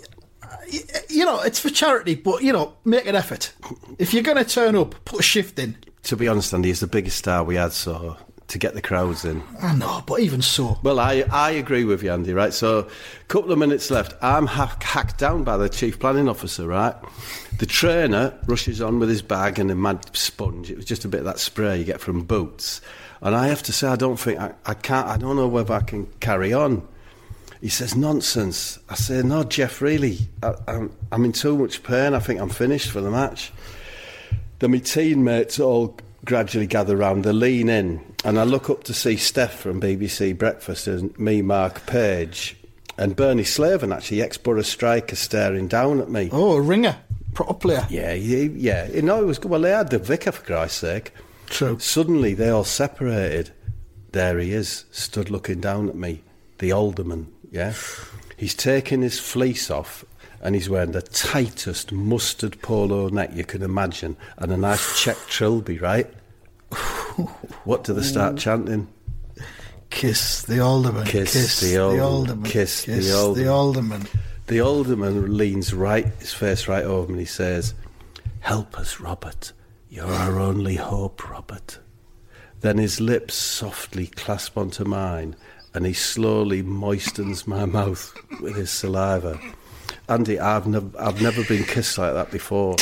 You know, it's for charity, but, you know, make an effort. If you're going to turn up, put a shift in. To be honest, Andy, he's the biggest star we had, so to get the crowds in. I know, but even so. Well, I agree with you, Andy, right? So, a couple of minutes left. I'm hacked down by the chief planning officer, right? The trainer rushes on with his bag and a mad sponge. It was just a bit of that spray you get from Boots. And I have to say, I don't know whether I can carry on. He says, nonsense. I say, no, Jeff, really, I'm in too much pain. I think I'm finished for the match. Then my teammates all gradually gather round. They lean in, and I look up to see Steph from BBC Breakfast and me, Mark Page, and Bernie Slaven, actually, ex-Borough striker, staring down at me. Oh, a ringer. Proper player. Yeah. You know, it was good. Well, they had the vicar, for Christ's sake. True. Suddenly, they all separated. there he is, stood looking down at me, the alderman, yeah? He's taking his fleece off and he's wearing the tightest mustard polo neck you can imagine and a nice check trilby, right? What do they start chanting? Kiss the alderman. Kiss the alderman. Kiss the alderman. the alderman. The alderman leans his face right over me and he says, "Help us, Robert. You're our only hope, Robert." Then his lips softly clasp onto mine and he slowly moistens my mouth with his saliva. Andy, I've never been kissed like that before.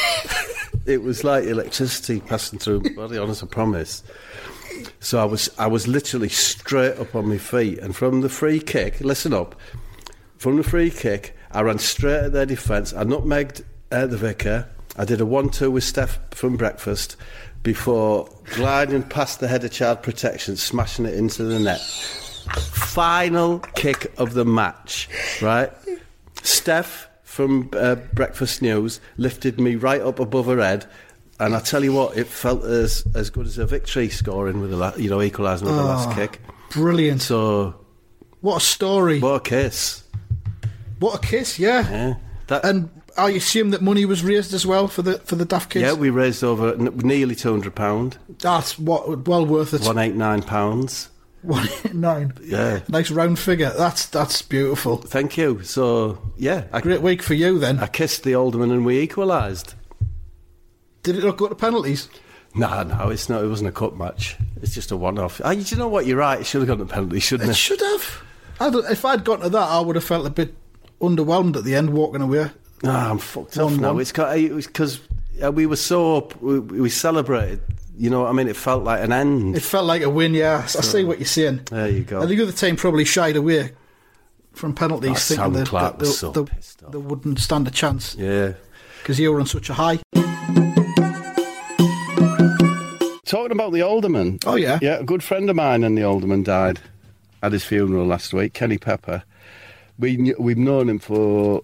It was like electricity passing through my body, honest, I promise. So I was literally straight up on my feet, and from the free kick, listen up, from the free kick, I ran straight at their defence. I nutmegged the vicar. I did a 1-2 with Steph from breakfast before gliding past the head of child protection, smashing it into the net. Final kick of the match, right? Steph from Breakfast News lifted me right up above her head, and I tell you what, it felt as good as a victory scoring with equalising with the last kick. Brilliant. So, what a story. What a kiss. What a kiss, yeah. And I assume that money was raised as well for the daft kids? Yeah, we raised over nearly £200. That's well worth it. £189. 189. Yeah. Nice round figure. That's beautiful. Thank you. So, yeah. Great week for you then. I kissed the alderman and we equalised. Did it not go to penalties? No, it's not. It wasn't a cup match. It's just a one-off. You know what? You're right. It should have gone to penalties, shouldn't it? It should have. If I'd gotten to that, I would have felt a bit underwhelmed at the end, walking away. I'm fucked off now. It's because we were so up. We celebrated. You know what I mean? It felt like an end. It felt like a win, yeah. I see what you're saying. There you go. And the other team probably shied away from penalties, thinking Sam Clark was so pissed off. They wouldn't stand a chance. Yeah. Because you were on such a high. Talking about the alderman. Oh, yeah? Yeah, a good friend of mine and the alderman died at his funeral last week, Kenny Pepper. We've known him for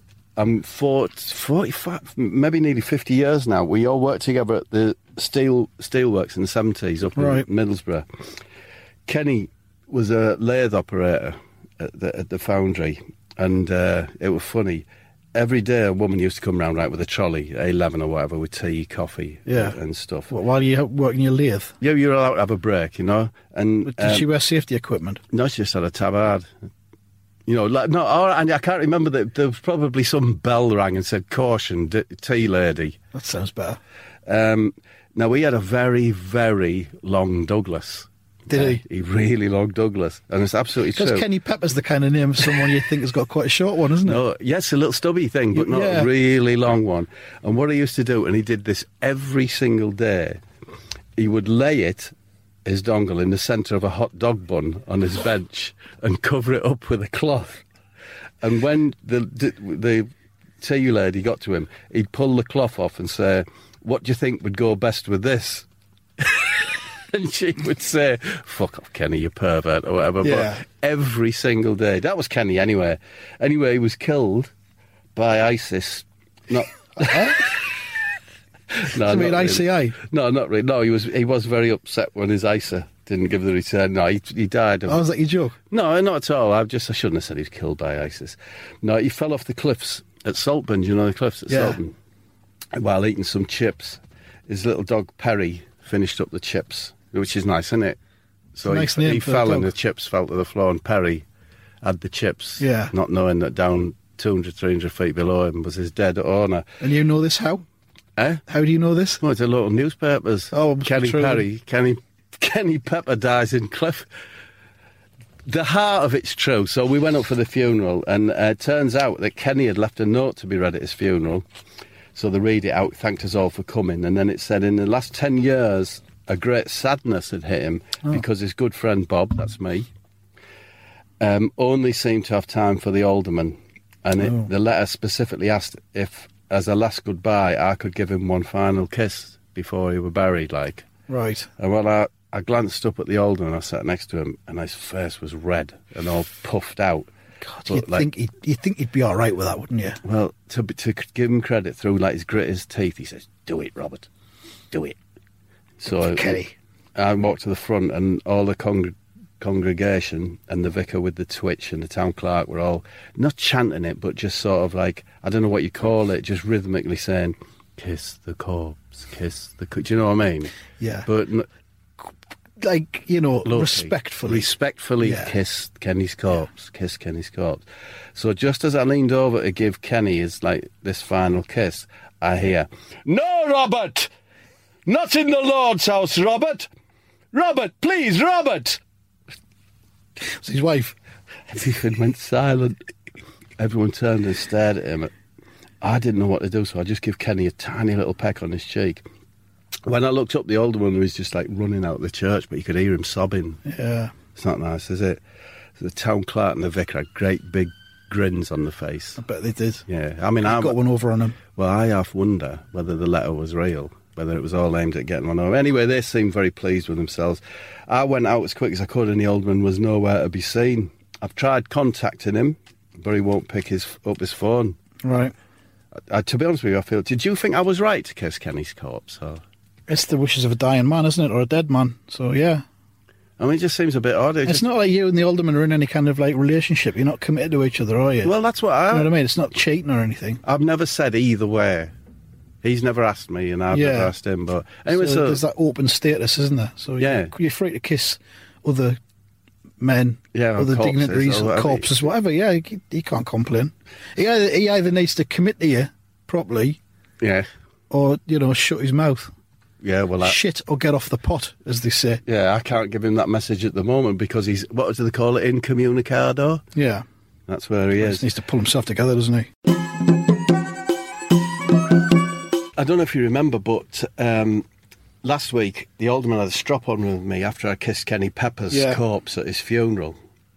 45, maybe nearly 50 years now. We all worked together at the steelworks in the 70s up in Middlesbrough. Kenny was a lathe operator at the foundry, and it was funny. Every day a woman used to come round with a trolley, A11 or whatever, with tea, coffee and stuff. While you're working your lathe? Yeah, you're allowed to have a break, you know. And did she wear safety equipment? No, she just had a tabard. You know, and I can't remember that there was probably some bell rang and said, "Caution, tea lady." That sounds better. Now, he had a very, very long Douglas. Did he? He really long Douglas. And it's absolutely true. Because Kenny Pepper's the kind of name of someone you think has got quite a short one, isn't it? No, yes, a little stubby thing, but not a really long one. And what he used to do, and he did this every single day, he would lay his dongle in the centre of a hot dog bun on his bench and cover it up with a cloth. And when the tea lady got to him, he'd pull the cloth off and say, "What do you think would go best with this?" And she would say, "Fuck off, Kenny, you pervert," or whatever. Yeah. But every single day. That was Kenny anyway. Anyway, he was killed by ISIS. Not... No, you mean really. ICA? No, not really. No, he was very upset when his ISA didn't give the return. No, he died. Was that your joke? No, not at all. I shouldn't have said he was killed by ISIS. No, he fell off the cliffs at Saltburn. You know the cliffs at Saltburn? While eating some chips. His little dog Perry finished up the chips, which is nice, isn't it? So he fell and the chips fell to the floor, and Perry had the chips, not knowing that down 200, 300 feet below him was his dead owner. And you know this how? How do you know this? Well, it's a local newspapers. Oh, Kenny Pepper dies in Cliff. The heart of it's true. So we went up for the funeral, and it turns out that Kenny had left a note to be read at his funeral. So they read it out, thanked us all for coming, and then it said, in the last 10 years, a great sadness had hit him because his good friend Bob, that's me, only seemed to have time for the alderman. And the letter specifically asked if, as a last goodbye, I could give him one final kiss before he were buried, like. Right. And when I glanced up at the alderman, I sat next to him, and his face was red and all puffed out. God, you'd think he'd be all right with that, wouldn't you? Well, to give him credit, through his grit his teeth, he says, "Do it, Robert, do it." So Kenny. I walked to the front, and all the congregation, and the vicar with the twitch and the town clerk were all not chanting it, but just sort of like, I don't know what you call it, just rhythmically saying, "Kiss the corpse, kiss the." Do you know what I mean? Yeah. But Like, you know, low-key, respectfully. Yeah. kiss Kenny's corpse, kiss Kenny's corpse. So just as I leaned over to give Kenny his like this final kiss, I hear, "No, Robert, not in the Lord's house, Robert. Robert, please, Robert." It's his wife. Everything went silent. Everyone turned and stared at him. I didn't know what to do, so I just give Kenny a tiny little peck on his cheek. When I looked up, the older one was just like running out of the church, but you could hear him sobbing. Yeah. It's not nice, is it? The town clerk and the vicar had great big grins on the face. I bet they did. Yeah, I mean, I've got one over on him. Well, I half wonder whether the letter was real, whether it was all aimed at getting one over. Anyway, they seemed very pleased with themselves. I went out as quick as I could, and the old man was nowhere to be seen. I've tried contacting him, but he won't pick up his phone. Right. To be honest with you, I feel. Did you think I was right to kiss Kenny's corpse? Or? It's the wishes of a dying man, isn't it? Or a dead man. So, yeah. I mean, it just seems a bit odd. It's not like you and the alderman are in any kind of like relationship. You're not committed to each other, are you? Well, that's what I... You know what I mean? It's not cheating or anything. I've never said either way. He's never asked me, and I've never asked him. But anyway, so there's that open status, isn't there? So you're free to kiss other men, other dignitaries, or corpses, whatever. Yeah, he can't complain. He either needs to commit to you properly, or shut his mouth. Yeah, well, shit or get off the pot, as they say. Yeah, I can't give him that message at the moment because he's, what do they call it, incommunicado? Yeah. That's where he is. He needs to pull himself together, doesn't he? I don't know if you remember, but last week the alderman had a strop on with me after I kissed Kenny Pepper's corpse at his funeral.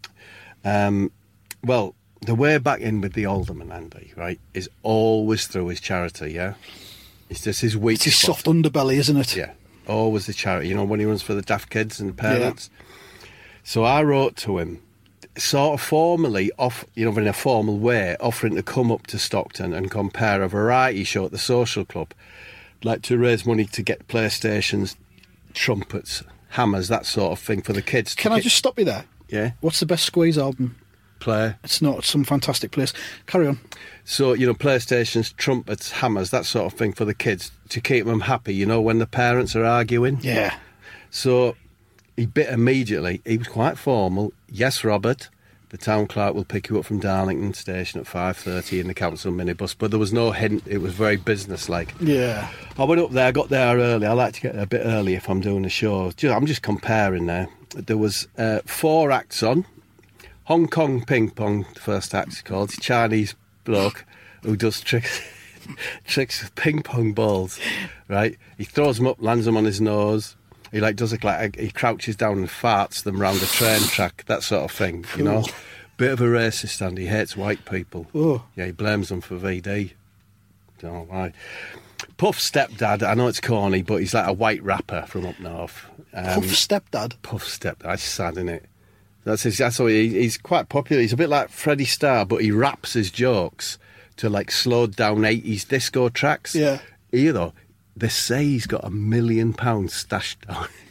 Well, the way back in with the alderman, Andy, right, is always through his charity, yeah? It's just his weak It's his soft underbelly, isn't it? Yeah, always the charity. You know, when he runs for the daft kids and the parents. Yeah. So I wrote to him, sort of formally, in a formal way, offering to come up to Stockton and compare a variety show at the social club, like to raise money to get PlayStations, trumpets, hammers, that sort of thing for the kids. Can I just stop you there? Yeah. What's the best Squeeze album? Play. It's not some fantastic place. Carry on. So, PlayStations, trumpets, hammers, that sort of thing for the kids to keep them happy, when the parents are arguing. Yeah. So he bit immediately. He was quite formal. "Yes, Robert, the town clerk will pick you up from Darlington Station at 5:30 in the council minibus." But there was no hint. It was very businesslike. Yeah. I went up there. I got there early. I like to get there a bit early if I'm doing a show. I'm just comparing there. There was 4 acts on. Hong Kong Ping Pong, the first act called. Chinese bloke who does tricks with ping pong balls, right? He throws them up, lands them on his nose. He he crouches down and farts them round the train track, that sort of thing, Bit of a racist, and he hates white people. Oh. Yeah, he blames them for VD. Don't know why. Puff Stepdad, I know it's corny, but he's like a white rapper from up north. Puff Stepdad? Puff Stepdad, that's sad, isn't it? That's what he's quite popular. He's a bit like Freddie Starr, but he raps his jokes to slowed down 80s disco tracks. Yeah. They say he's got £1 million stashed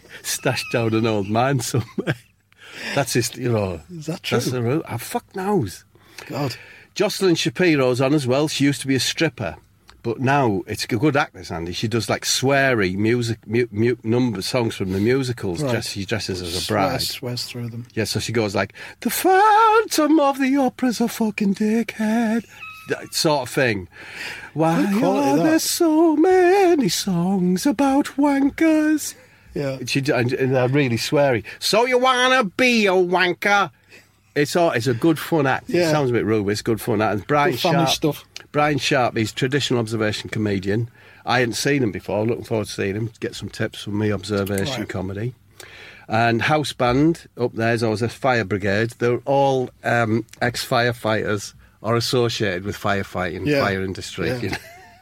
down an old mine somewhere. That's his, Is that true? That's the route. Fuck knows. God. Jocelyn Shapiro's on as well. She used to be a stripper. But now, it's a good actress, Andy. She does sweary number songs from the musicals. Right. She dresses as a bride. Swears through them. Yeah, so she goes "The Phantom of the Opera's a fucking dickhead." That sort of thing. Why are there so many songs about wankers? Yeah. And they're really sweary. "So you wanna be a wanker?" It's a good fun act. Yeah. It sounds a bit rude, but it's good fun act. And Brian good family Sharp. stuff. Brian Sharp, he's a traditional observation comedian. I hadn't seen him before. Looking forward to seeing him. Get some tips from me, observation comedy. And House Band up there is always a fire brigade. They're all ex-firefighters or associated with firefighting, fire industry. Yeah.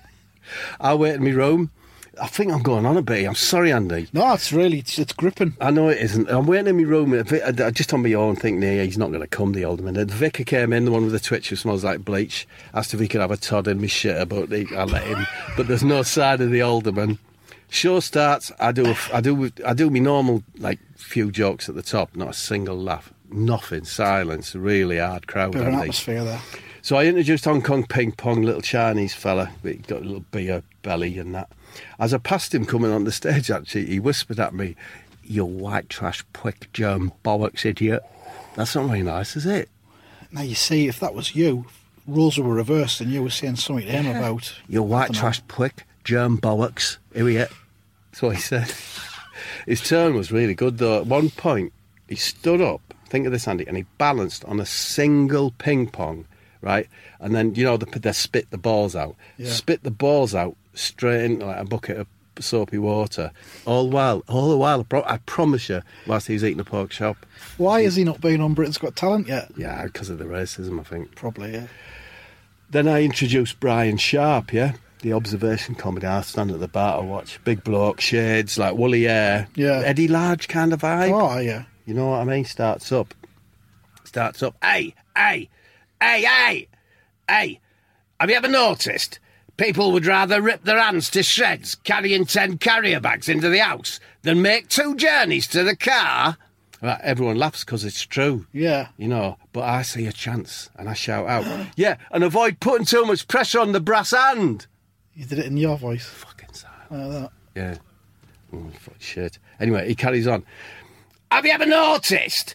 I wait in my room. I think I'm going on a bit. I'm sorry, Andy. No, it's gripping. I know it isn't. I'm waiting in my room, just on my own, thinking, he's not going to come, the alderman. The vicar came in, the one with the twitch who smells like bleach, asked if he could have a Todd in my shitter, but I let him. But there's no sign of the alderman. Show starts. I do my normal like few jokes at the top. Not a single laugh. Nothing. Silence. Really hard crowd. Bit of an atmosphere there. So I introduced Hong Kong Ping Pong, little Chinese fella. He got a little beer belly and that. As I passed him coming on the stage, actually, he whispered at me, "You white trash prick germ bollocks idiot." That's not very nice, is it? Now you see, if that was you, roles were reversed and you were saying something to him about... "You white trash prick germ bollocks idiot." That's what he said. His turn was really good, though. At one point, he stood up, think of this, Andy, and he balanced on a single ping pong, right? And then, you know, they spit the balls out. Yeah. Spit the balls out straight into like a bucket of soapy water. All the while, I promise you, whilst he was eating a pork chop. Why has he not been on Britain's Got Talent yet? Yeah, because of the racism, I think. Probably, yeah. Then I introduced Brian Sharp, yeah? The observation comedy. I stand at the bar to watch. Big bloke, shades, like woolly hair. Yeah. Eddie Large kind of vibe. Oh, yeah. You know what I mean? Starts up. Hey, have you ever noticed people would rather rip their hands to shreds carrying 10 carrier bags into the house than make 2 journeys to the car? Right, everyone laughs because it's true. Yeah. You know, but I see a chance and I shout out, yeah, and avoid putting too much pressure on the brass hand. You did it in your voice. Fucking silent. Like that. Yeah. Oh, fuck shit. Anyway, he carries on. Have you ever noticed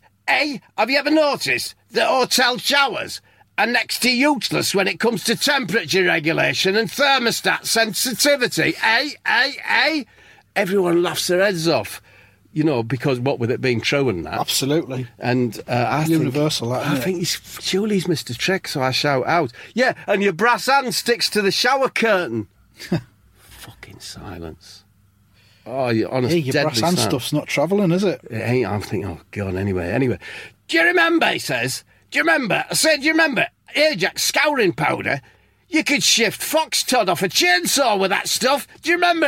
that hotel showers are next to useless when it comes to temperature regulation and thermostat sensitivity? Everyone laughs their heads off, you know, because what with it being true and that. Absolutely. And Universal, I think surely he's missed a trick, so I shout out, yeah, and your brass hand sticks to the shower curtain. Fucking silence. Oh, you honest, your brass hand stuff's not travelling, is it? It ain't. I'm thinking, oh, God, anyway. Do you remember, he says? Do you remember? I said, do you remember Ajax scouring powder? You could shift foxtrot off a chainsaw with that stuff. Do you remember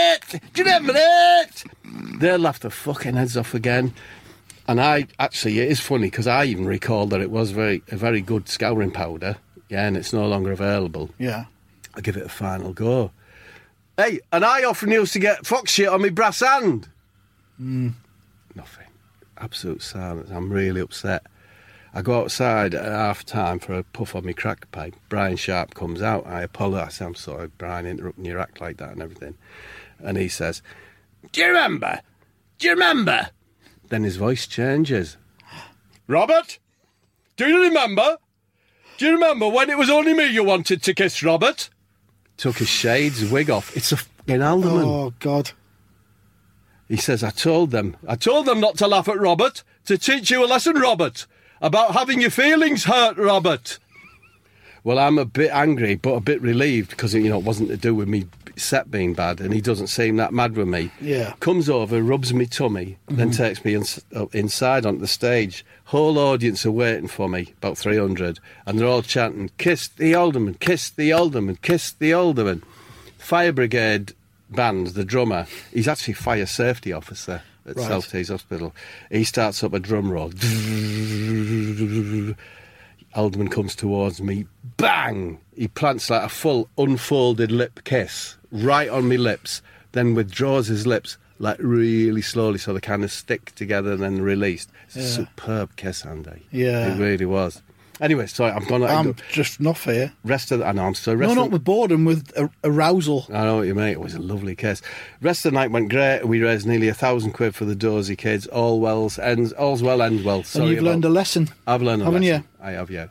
it? They laughed their fucking heads off again. And it is funny, because I even recalled that it was a very good scouring powder. Yeah, and it's no longer available. Yeah. I'll give it a final go. Hey, and I often used to get fox shit on my brass hand. Nothing. Absolute silence. I'm really upset. I go outside at half time for a puff on my crack pipe. Brian Sharp comes out. I apologise. I'm sorry, Brian, interrupting your act like that and everything. And he says, Do you remember? Then his voice changes. Robert? Do you remember? Do you remember when it was only me you wanted to kiss, Robert? Took his shades, wig off. It's a fucking alderman. Oh, God. He says, I told them not to laugh at Robert, to teach you a lesson, Robert, about having your feelings hurt, Robert. Well, I'm a bit angry, but a bit relieved, because, you know, it wasn't to do with me set being bad, and he doesn't seem that mad with me. Yeah. Comes over, rubs me tummy, then takes me inside onto the stage. Whole audience are waiting for me, about 300, and they're all chanting, kiss the alderman, kiss the alderman, kiss the alderman. Fire brigade band, the drummer, he's actually fire safety officer at South Tees Hospital. He starts up a drum roll. Alderman comes towards me, bang! He plants like a full unfolded lip kiss right on my lips, then withdraws his lips like really slowly so they kind of stick together and then released. It's a superb kiss, Andy. Yeah. It really was. Anyway, sorry, I'm just not fair. I know, I'm sorry. No, not with boredom, with arousal. I know what you mean. It was a lovely kiss. Rest of the night went great. We raised nearly £1,000 for the Dozy kids. All's well, ends well. Sorry, and you've learned a lesson. I've learned a lesson. You? I have, yeah.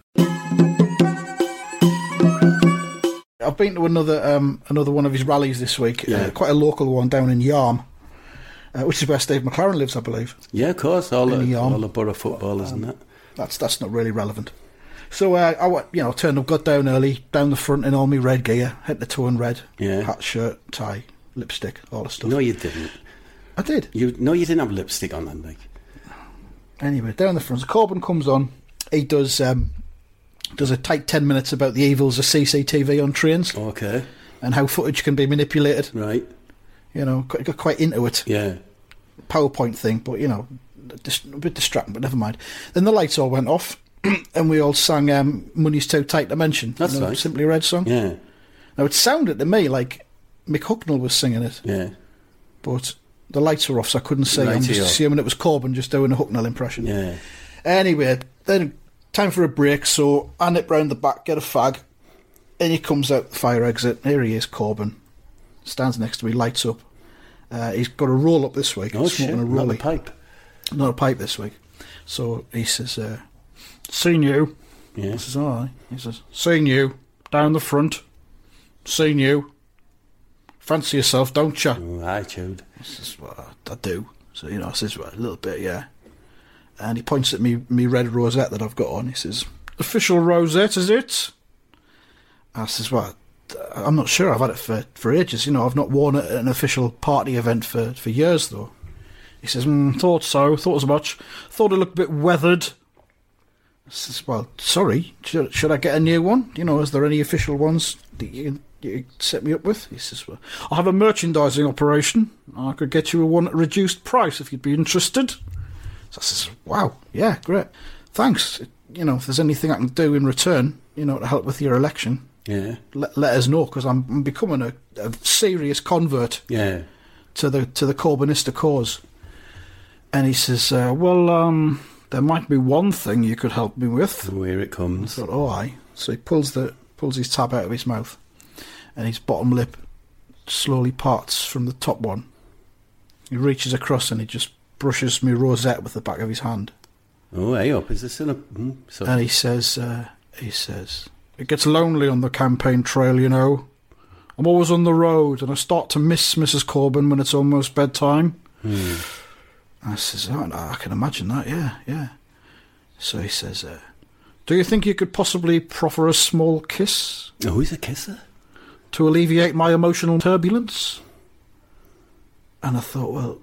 I've been to another one of his rallies this week. Yeah. Quite a local one down in Yarm, which is where Steve McLaren lives, I believe. Yeah, of course. All the borough footballers and that. That's not really relevant. So I turned up, got down early, down the front in all my red gear, head to toe in red, hat, shirt, tie, lipstick, all the stuff. No, you didn't. I did. You didn't have lipstick on then, like. Anyway, down the front, so Corbyn comes on. He does a tight 10 minutes about the evils of CCTV on trains. Okay. And how footage can be manipulated. Right. You know, got quite into it. Yeah. PowerPoint thing, but, you know, a bit distracting, but never mind. Then the lights all went off, and we all sang Money's Too Tight to Mention. That's right. Simply Red song. Yeah. Now, it sounded to me like Mick Hucknall was singing it. Yeah. but the lights were off, so I couldn't see. I'm just assuming it was Corbyn just doing a Hucknall impression. Yeah. Anyway, then time for a break, so I nip round the back, get a fag, and he comes out the fire exit. Here he is, Corbyn. Stands next to me, lights up. He's got a roll up this week. Oh, shit, not a pipe. Not a pipe this week. So he says, seen you. Yeah. I says, all right. He says, seen you, down the front. Seen you. Fancy yourself, don't you? Oh, attitude. I says, well, I do. So, I says, well, a little bit, yeah. And he points at me red rosette that I've got on. He says, official rosette, is it? I says, well, I'm not sure. I've had it for ages. I've not worn it at an official party event for years, though. He says, thought so. Thought as much. Thought it looked a bit weathered. I says, well, sorry. Should I get a new one? Is there any official ones that you set me up with? He says, well, I have a merchandising operation. I could get you a one at a reduced price if you'd be interested. So I says, wow, yeah, great. Thanks. If there's anything I can do in return, to help with your election, yeah, let us know, because I'm becoming a serious convert to the Corbynista cause. And he says, well, there might be one thing you could help me with. Oh, here it comes. I thought, oh, aye. So he pulls his tab out of his mouth, and his bottom lip slowly parts from the top one. He reaches across and he just brushes me rosette with the back of his hand. Oh, hey up, is this in a... And he says, it gets lonely on the campaign trail, I'm always on the road, and I start to miss Mrs. Corbyn when it's almost bedtime. I says, oh, no, I can imagine that, yeah. So he says, do you think you could possibly proffer a small kiss? Oh, he's a kisser? To alleviate my emotional turbulence? And I thought, well,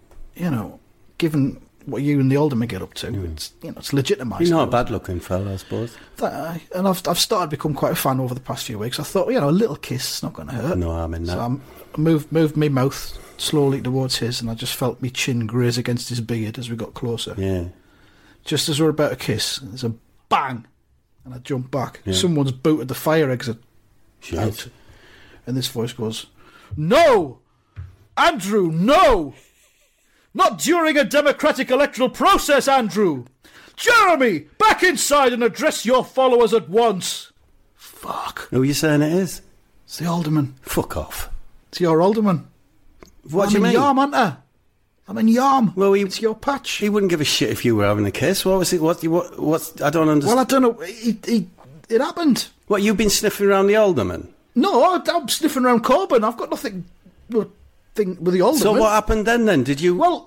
given what you and the alderman get up to, it's legitimised. He's not a bad-looking fella, I suppose. And I've started to become quite a fan over the past few weeks. I thought, a little kiss is not going to hurt. No harm in that. So I moved my mouth slowly towards his, and I just felt my chin graze against his beard as we got closer. Yeah. Just as we're about to kiss, there's a bang, and I jump back. Yeah. Someone's booted the fire exit out, and this voice goes, "No, Andrew, no! Not during a democratic electoral process, Andrew! Jeremy, back inside and address your followers at once!" Fuck. Who are you saying it is? It's the alderman. Fuck off. It's your alderman. What do you mean? I'm in Yarm, aren't I? I'm in Yarm. Well, it's your patch. He wouldn't give a shit if you were having a kiss. What was it? What? I don't understand. Well, I don't know. It happened. What, you've been sniffing around the alderman? No, I'm sniffing around Corbyn. I've got nothing with the alderman. So what happened then? Did you... Well,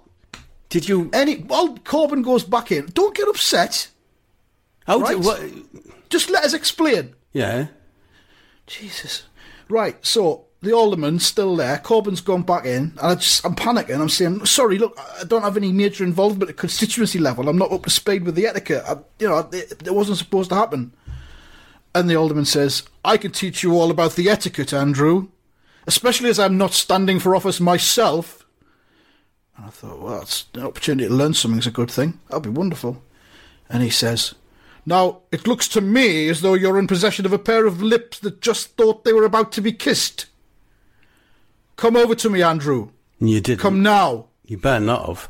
Corbyn goes back in. Don't get upset. Just let us explain. Yeah. Jesus. Right, so the alderman's still there. Corbyn's gone back in, and I'm panicking. I'm saying, sorry, look, I don't have any major involvement at constituency level. I'm not up to speed with the etiquette. It wasn't supposed to happen. And the alderman says, I can teach you all about the etiquette, Andrew, especially as I'm not standing for office myself. And I thought, well, it's an opportunity to learn something's a good thing. That'd be wonderful. And he says, now, it looks to me as though you're in possession of a pair of lips that just thought they were about to be kissed. Come over to me, Andrew. You didn't. Come now. You better not have.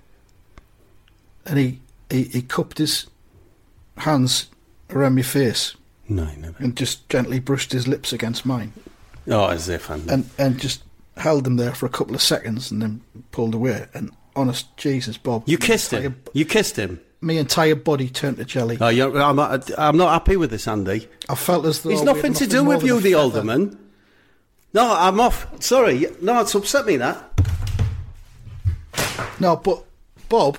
And he cupped his hands around my face. No, he never. And just gently brushed his lips against mine. Oh, as if. And just held them there for a couple of seconds and then pulled away. And honest Jesus, Bob. You kissed him? You kissed him? My entire body turned to jelly. Oh, I'm not happy with this, Andy. I felt as though... It's nothing to do with you, the alderman. No, I'm off. Sorry. No, it's upset me, that. No, but... Bob...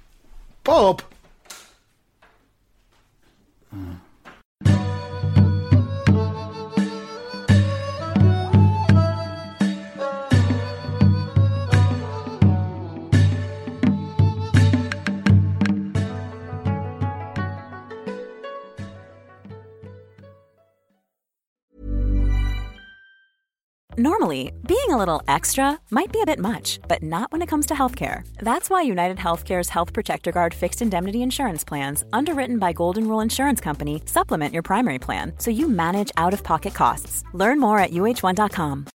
Normally, being a little extra might be a bit much, but not when it comes to healthcare. That's why United Healthcare's Health Protector Guard fixed indemnity insurance plans, underwritten by Golden Rule Insurance Company, supplement your primary plan so you manage out-of-pocket costs. Learn more at uh1.com.